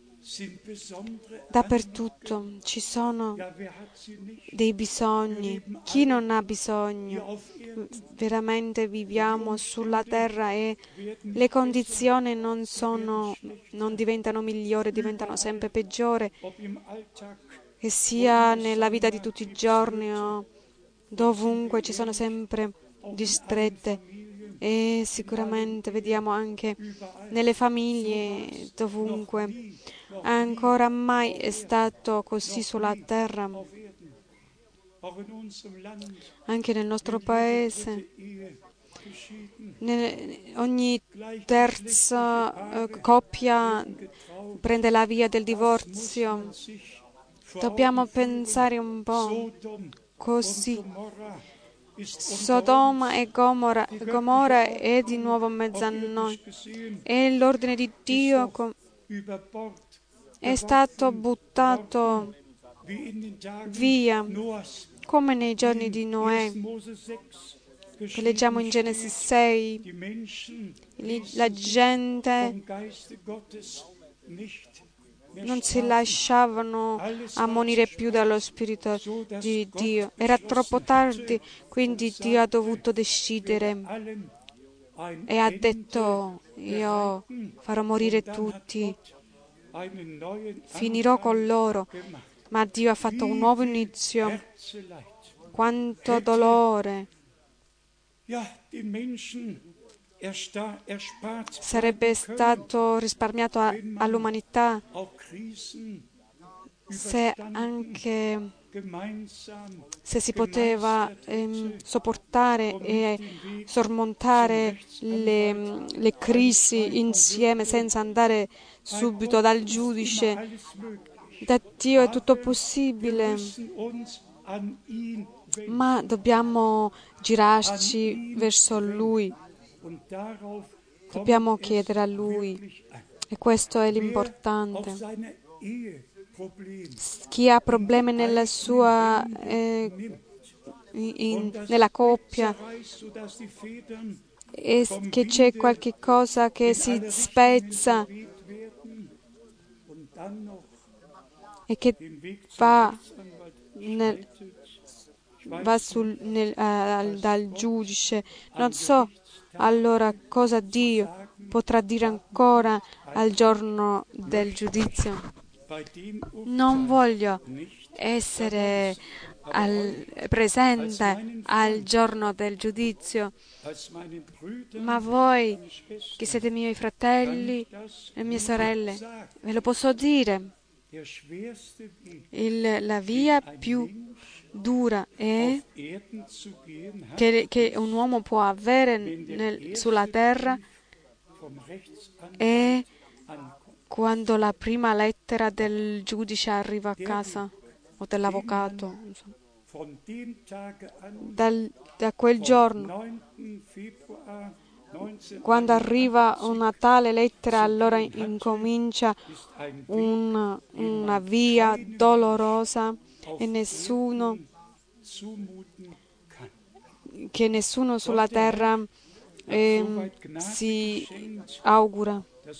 Dappertutto ci sono dei bisogni. Chi non ha bisogno? Veramente viviamo sulla terra e le condizioni non sono, non diventano migliori, diventano sempre peggiori, che sia nella vita di tutti i giorni o dovunque ci sono sempre distrette. E sicuramente vediamo anche nelle famiglie, dovunque. Ancora mai è stato così sulla terra. Anche nel nostro paese, ogni terza eh, coppia prende la via del divorzio. Dobbiamo pensare un po' così. Sodoma e Gomorra, Gomorra è di nuovo in mezzo a noi e l'ordine di Dio è stato buttato via come nei giorni di Noè, che leggiamo in Genesi sei. La gente non si lasciavano ammonire più dallo Spirito di Dio. Era troppo tardi, quindi Dio ha dovuto decidere e ha detto: io farò morire tutti, finirò con loro. Ma Dio ha fatto un nuovo inizio. Quanto dolore! Sarebbe stato risparmiato a, all'umanità se anche se si poteva ehm, sopportare e sormontare le, le crisi insieme senza andare subito dal giudice. Da Dio è tutto possibile, ma dobbiamo girarci verso Lui. Dobbiamo chiedere a Lui e questo è l'importante. Chi ha problemi nella sua eh, in, nella coppia e che c'è qualche cosa che si spezza e che va, nel, va sul, nel, uh, dal giudice, non so allora cosa Dio potrà dire ancora al giorno del giudizio. Non voglio essere al, presente al giorno del giudizio, ma voi che siete miei fratelli e mie sorelle, ve lo posso dire. Il, la via più dura è che, che un uomo può avere nel, sulla terra è quando la prima lettera del giudice arriva a casa o dell'avvocato. Dal, da quel giorno, quando arriva una tale lettera, allora incomincia un, una via dolorosa e nessuno, che nessuno sulla terra eh, si augura.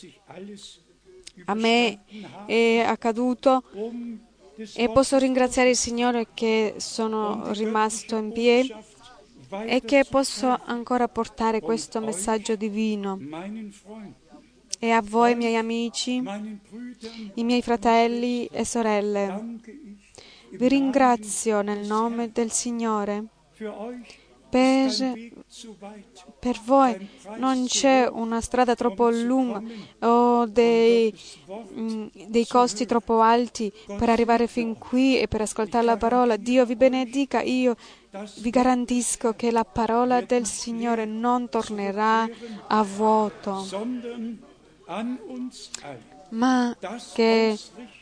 A me è accaduto e posso ringraziare il Signore che sono rimasto in piedi e che posso ancora portare questo messaggio divino. E a voi, miei amici, i miei fratelli e sorelle, vi ringrazio nel nome del Signore. Per, per voi non c'è una strada troppo lunga o dei, mh, dei costi troppo alti per arrivare fin qui e per ascoltare la parola. Dio vi benedica. Io vi garantisco che la parola del Signore non tornerà a vuoto, ma che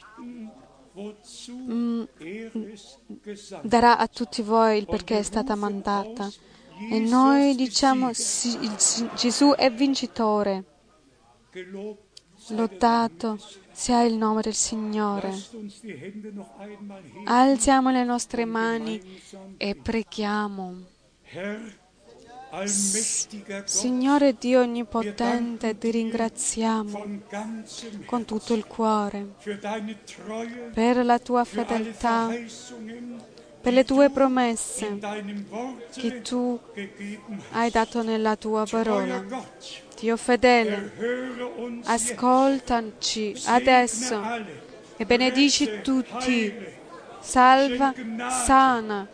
Mm, darà a tutti voi il perché è stata mandata. E noi diciamo sì, il, Gesù è vincitore. Lodato sia il nome del Signore. Alziamo le nostre mani e preghiamo. Signore Dio Onnipotente, ti ringraziamo con tutto il cuore per la tua fedeltà, per le tue promesse che tu hai dato nella tua parola. Dio fedele, ascoltaci adesso e benedici tutti, salva, sana,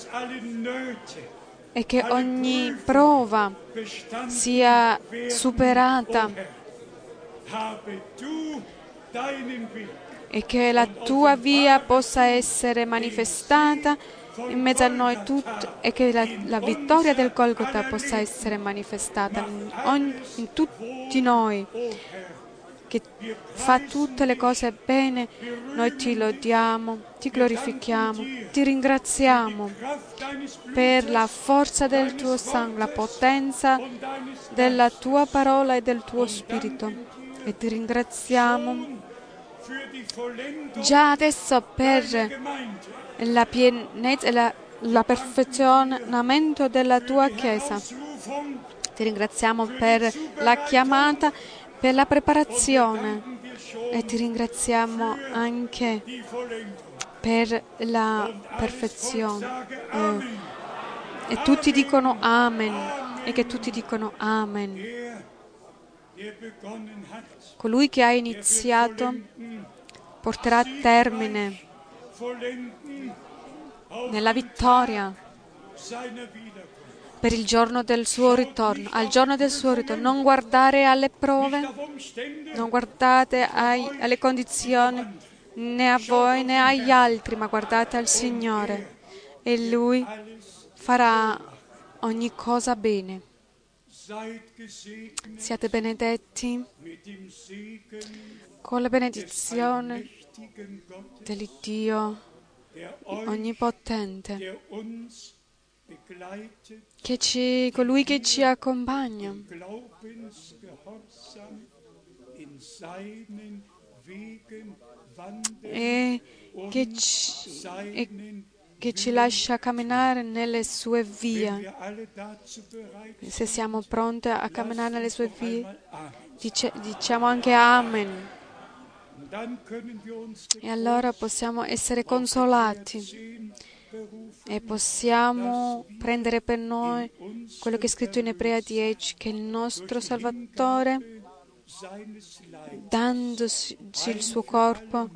e che ogni prova sia superata e che la tua via possa essere manifestata in mezzo a noi tutti e che la, la vittoria del Golgota possa essere manifestata in, ogni, in tutti noi, che fa tutte le cose bene. Noi ti lodiamo, ti glorifichiamo, ti ringraziamo per la forza del tuo sangue, la potenza della tua parola e del tuo spirito. E ti ringraziamo già adesso per la pienezza e la, la perfezionamento della tua Chiesa. Ti ringraziamo per la chiamata, per la preparazione e ti ringraziamo anche per la perfezione. Eh, e tutti dicono Amen, e che tutti dicono Amen. Colui che ha iniziato porterà a termine nella vittoria per il giorno del suo ritorno. Al giorno del suo ritorno, non guardare alle prove, non guardate ai, alle condizioni, né a voi né agli altri, ma guardate al Signore e Lui farà ogni cosa bene. Siate benedetti con la benedizione dell'Iddio Onnipotente, che ci, colui che ci accompagna e che ci, e che ci lascia camminare nelle sue vie. Se siamo pronti a camminare nelle sue vie, dice, diciamo anche Amen. E allora possiamo essere consolati e possiamo prendere per noi quello che è scritto in Ebrea dieci, che il nostro Salvatore, dandosi il suo corpo,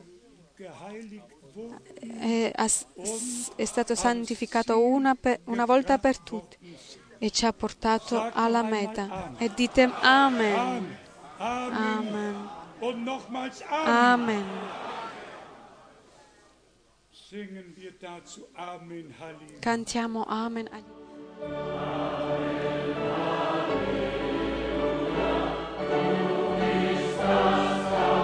è, è stato santificato una, per, una volta per tutte e ci ha portato alla meta. E dite Amen. Amen. Amen. Cantiamo Amen. Amen.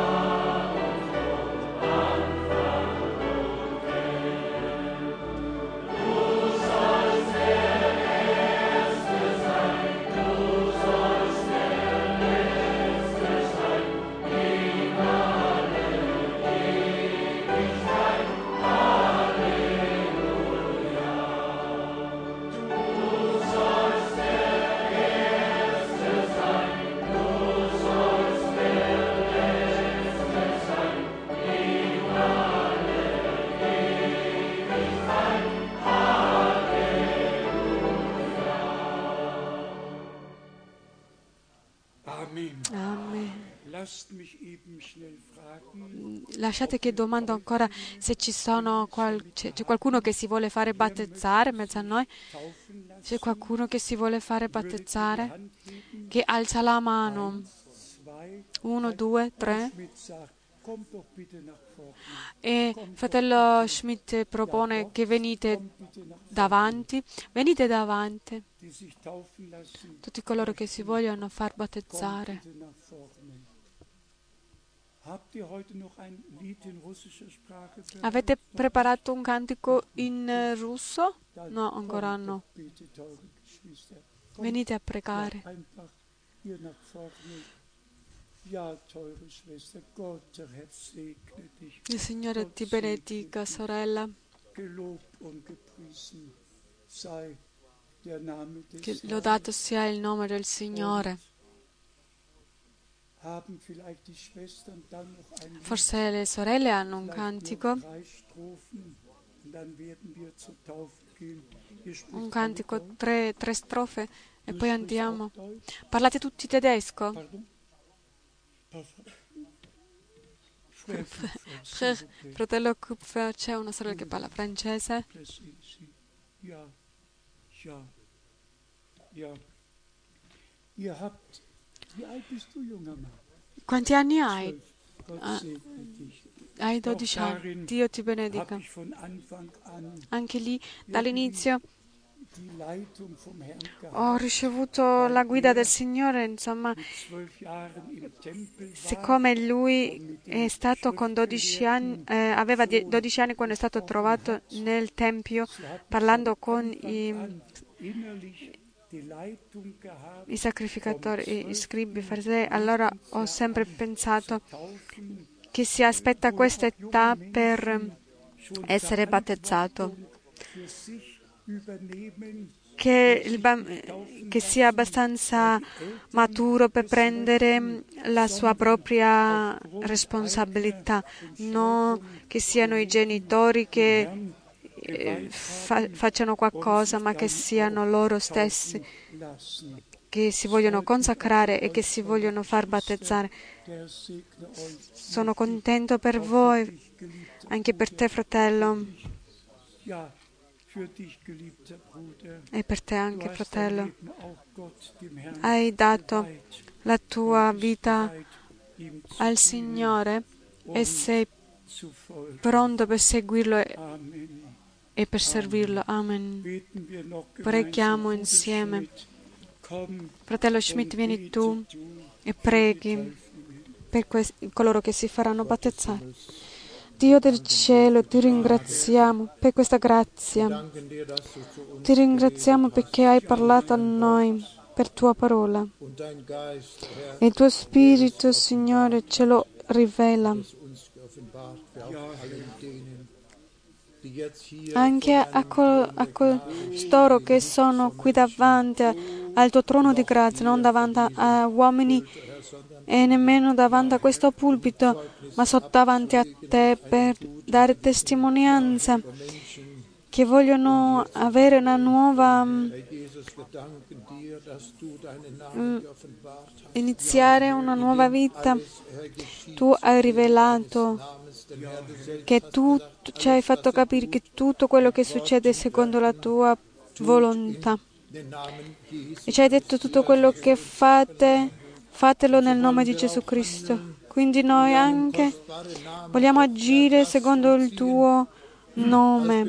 lasciate che domando ancora se ci sono qual- c'è, c'è qualcuno che si vuole fare battezzare in mezzo a noi. C'è qualcuno che si vuole fare battezzare, che alza la mano. Uno, due, tre. E fratello Schmidt propone che venite davanti. Venite davanti. Tutti coloro che si vogliono far battezzare. Avete preparato un cantico in russo? No, ancora no. Venite a pregare. Il Signore ti benedica, sorella. Che lodato sia il nome del Signore. Forse le sorelle hanno un cantico, un cantico, tre, tre strofe e poi andiamo. Parlate tutti tedesco? Fratello Kupfer, c'è una sorella che parla francese? Quanti anni hai? Ah, hai dodici anni. Dio ti benedica. Anche lì, dall'inizio, ho ricevuto la guida del Signore, insomma, siccome lui è stato con dodici anni, eh, aveva dodici anni quando è stato trovato nel Tempio, parlando con i, i sacrificatori, i scribi, farisei, allora ho sempre pensato che si aspetta questa età per essere battezzato. Che, il bamb- che sia abbastanza maturo per prendere la sua propria responsabilità, non che siano i genitori che eh, fa- facciano qualcosa, ma che siano loro stessi che si vogliono consacrare e che si vogliono far battezzare. Sono contento per voi, anche per te, fratello. E per te anche, fratello. Hai dato la tua vita al Signore e sei pronto per seguirlo e, e per servirlo. Amen. Preghiamo insieme. Fratello Schmidt, vieni tu e preghi per que- coloro che si faranno battezzare. Dio del cielo, ti ringraziamo per questa grazia. Ti ringraziamo perché hai parlato a noi per tua parola. E il tuo Spirito, Signore, ce lo rivela. Anche a, col- a costoro che sono qui davanti al tuo trono di grazia, non davanti a uomini e nemmeno davanti a questo pulpito, ma sotto davanti a te per dare testimonianza, che vogliono avere una nuova, mm, iniziare una nuova vita. Tu hai rivelato che tu ci hai fatto capire che tutto quello che succede è secondo la tua volontà. E ci hai detto tutto quello che fate, fatelo nel nome di Gesù Cristo. Quindi noi anche vogliamo agire secondo il tuo nome,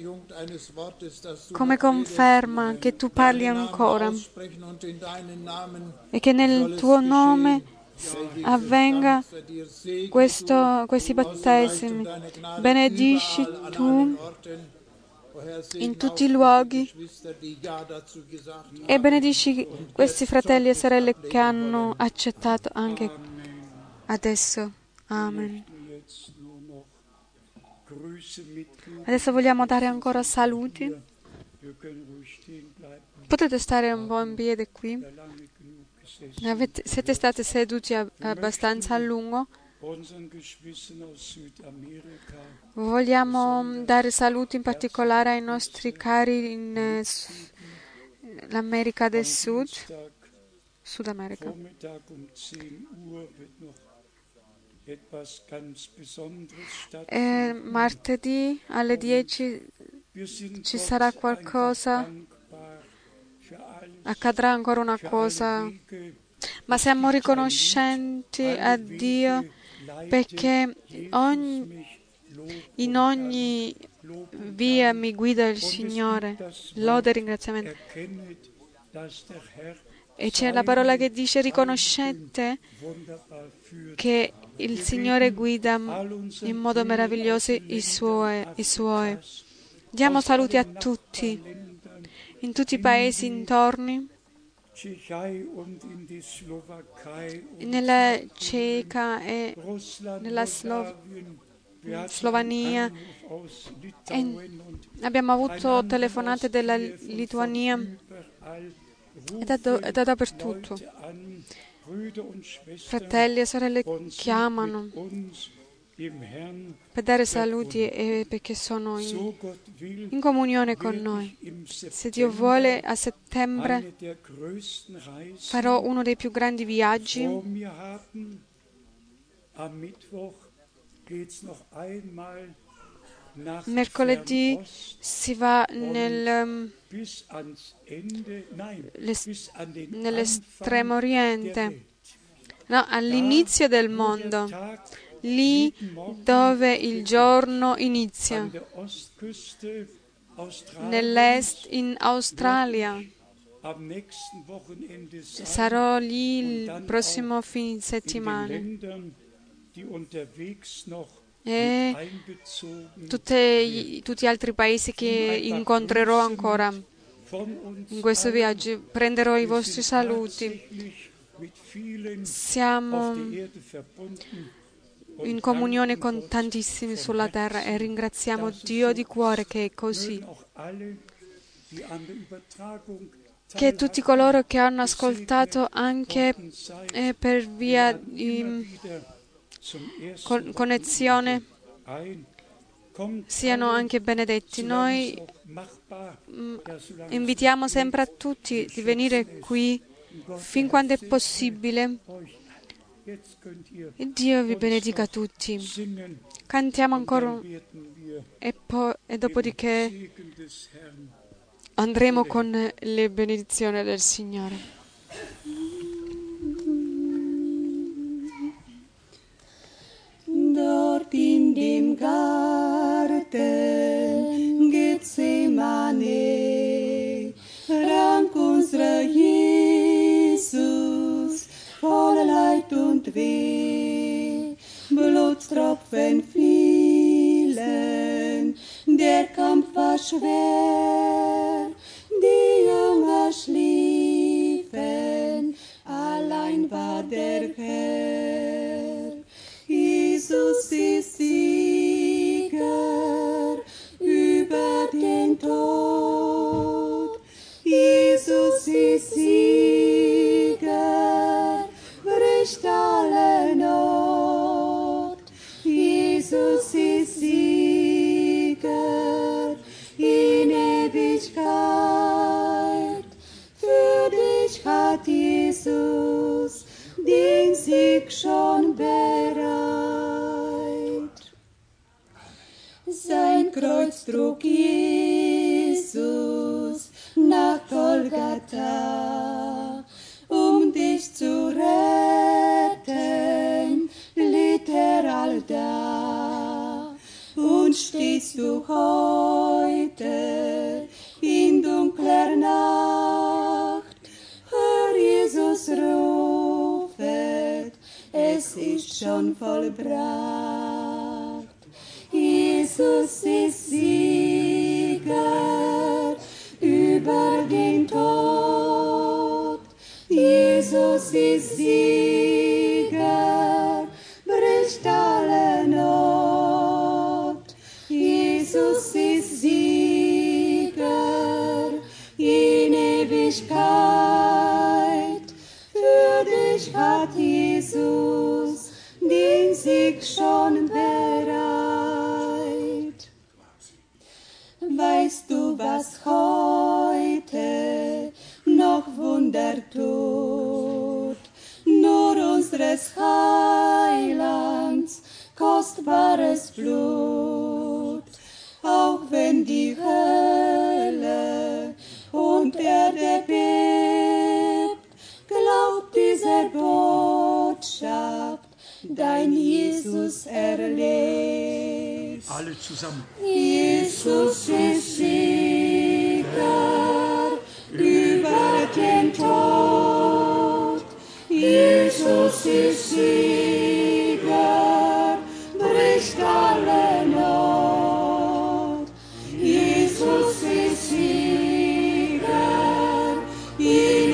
come conferma che tu parli ancora e che nel tuo nome avvenga questo, questi battesimi. Benedici tu in tutti i luoghi e benedici questi fratelli e sorelle che hanno accettato anche adesso. Amen. Adesso vogliamo dare ancora saluti. Potete stare un po' in piedi qui. Avete, siete stati seduti abbastanza a lungo. Vogliamo dare saluti in particolare ai nostri cari in eh, l'America del Sud, Sud America. E martedì alle dieci ci sarà qualcosa, accadrà ancora una cosa, ma siamo riconoscenti a Dio perché ogni, in ogni via mi guida il Signore. Lode e ringraziamento. E c'è la parola che dice: riconoscete che il Signore guida in modo meraviglioso i suoi. I suoi. Diamo saluti a tutti, in tutti i paesi intorni, nella Ceca e nella Slo- Slovenia. E abbiamo avuto telefonate dalla Lituania e da, do- e da dappertutto. Fratelli e sorelle chiamano per dare saluti e perché sono in, in comunione con noi. Se Dio vuole, a settembre farò uno dei più grandi viaggi. Mercoledì si va nel, nell'estremo oriente, no, all'inizio del mondo, lì dove il giorno inizia, nell'est, in Australia. Sarò lì il prossimo fine settimana. E tutti, tutti gli altri paesi che incontrerò ancora in questo viaggio. Prenderò i vostri saluti. Siamo in comunione con tantissimi sulla terra e ringraziamo Dio di cuore che è così. Che tutti coloro che hanno ascoltato anche eh, per via di con- connessione siano anche benedetti. Noi mm, invitiamo sempre a tutti di venire qui fin quando è possibile. E Dio vi benedica tutti. Cantiamo ancora e, poi, e dopodiché andremo con le benedizioni del Signore. Dort in dem Garten Gethsemane rank unser Jesus voll Leid und Weh, Blutstropfen fielen, der Kampf war schwer, die Jünger schliefen, allein war der Herr. Jesus ist Sieger über den Tod. Jesus ist Sieger, bricht alle Not. Jesus ist Sieger in Ewigkeit. Für dich hat Jesus den Sieg schon bereit. Sein Kreuz trug Jesus nach Golgatha, um dich zu retten, litt er allda. Und stehst du heute in dunkler Nacht, hör Jesus rufet, es ist schon vollbracht. Jesus ist Sieger über den Tod. Jesus ist Sieger, bricht alle Not. Jesus ist Sieger in Ewigkeit. Für dich hat Jesus den Sieg schon bereit. Weißt du, was heute noch Wunder tut? Nur unseres Heilands kostbares Blut. Auch wenn die Hölle und Erde bebt, glaubt dieser Botschaft, dein Jesus erlebt. Alle zusammen. Jesus ist Sieger über den Tod. Jesus ist Sieger, bricht alle Not. Jesus ist Sieger in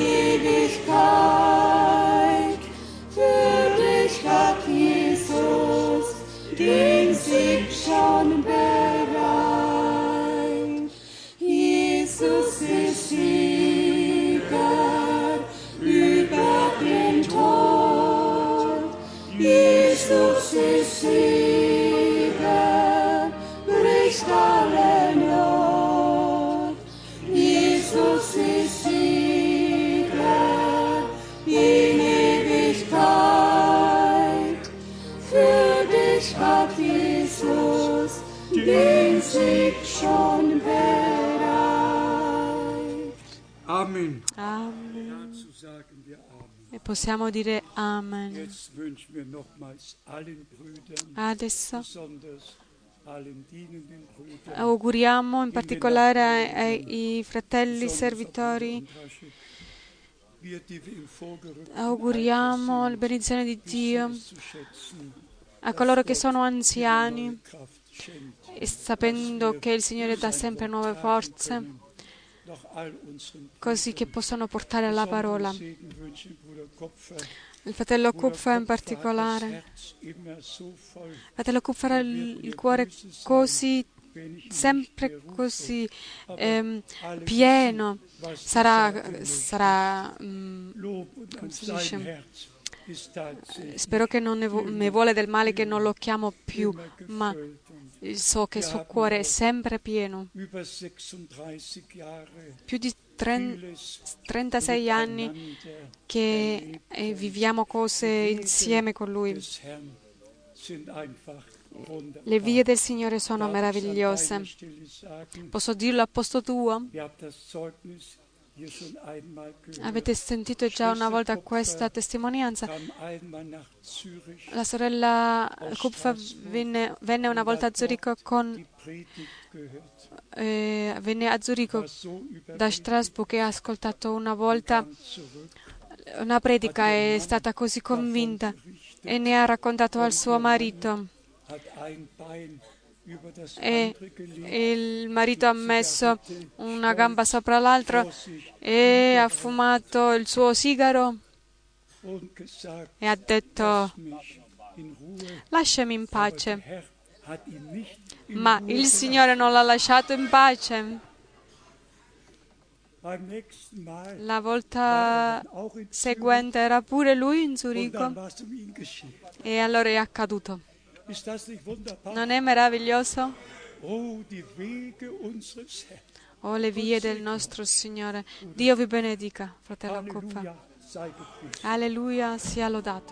Ewigkeit. Für dich hat Jesus den Sieg schon bereit. Jesus ist Sieger über den Tod. Jesus ist Sieger, bricht alle Not. Jesus ist Sieger in Ewigkeit. Für dich hat Jesus den Sieg schon bereit. Amen. Amen. Dazu sagen wir Amen. E possiamo dire Amen. Jetzt wünschen wir nochmals allen Brüdern, Adesso besonders allen dienenden Brüdern, auguriamo in particolare ai, ai fratelli servitori, wir, die wir im vorgerückten auguriamo Alter la benedizione di Dio sind, es zu schätzen, a coloro che sono anziani, neue Kraft schenkt, e sapendo che il Signore dà sempre nuove forze, noch all unseren così che possono portare la parola. Segen wünschen Bruder Kopfer. Il fratello Bruder Kupfer in Kopfer hat das particolare. Herz immer so voll, Il fratello Kupfer ha il, il cuore così, wenn ich ihn sempre nicht mehr rufe, così aber ehm, alle pieno. wissen, was Sarà, gesagt wird. sarà mm, Lob und come an si sein dice? Herz ist tatsächlich Spero che non ne, vo- ne vuole del male, che non lo chiamo più, immer ma gefüllt. Und so che il suo cuore è sempre pieno. über sechsunddreißig Jahre Più di tren- vieles trentasei anni miteinander che eh, viviamo cose insieme con Lui. des Herrn sind einfach wunderbar. Le vie del Signore sono Darf ich an meravigliose. deiner Stelle sagen, Posso dirlo a posto tuo? ihr habt das Zeugnis hier schon einmal gehört. Avete sentito già una volta questa testimonianza? Kam einmal nach Zürich, La sorella Kupfer venne, venne una volta a Zurigo con, die Predigt gehört, eh, venne a Zurigo war so da überwältigt, Strasburg e ha ascoltato una volta kam zurück, una predica, è stata così convinta e ne ha raccontato al suo marito. hat ein Bein über das E andere gelegt, il marito ha messo una gamba sopra l'altro e ha fumato il suo sigaro und gesagt, e ha detto: lass mich in Ruhe. lasciami in Der pace. Herr hat ihn nicht in Ma Ruhe il gelassen. Signore non l'ha lasciato in pace. Beim nächsten Mal La war volta er dann auch in Zürich seguente era pure lui in und Zurigo dann war es um ihn geschehen. e allora è accaduto. Ist das nicht wunderbar? Non è meraviglioso? Oh, die Wege unseres Herrn. Oh, le vie del nostro Signore. Dio vi benedica, fratello Kupfer. Halleluja, sei gepriesen. Alleluia, sia lodato.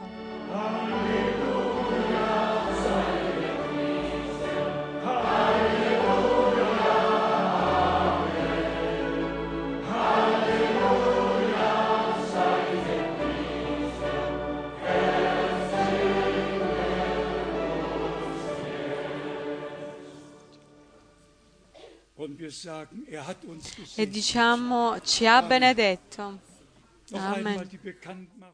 Und wir sagen, er hat uns E gesegnet. diciamo, ci ha benedetto. Noch Amen. einmal die Bekanntmachung.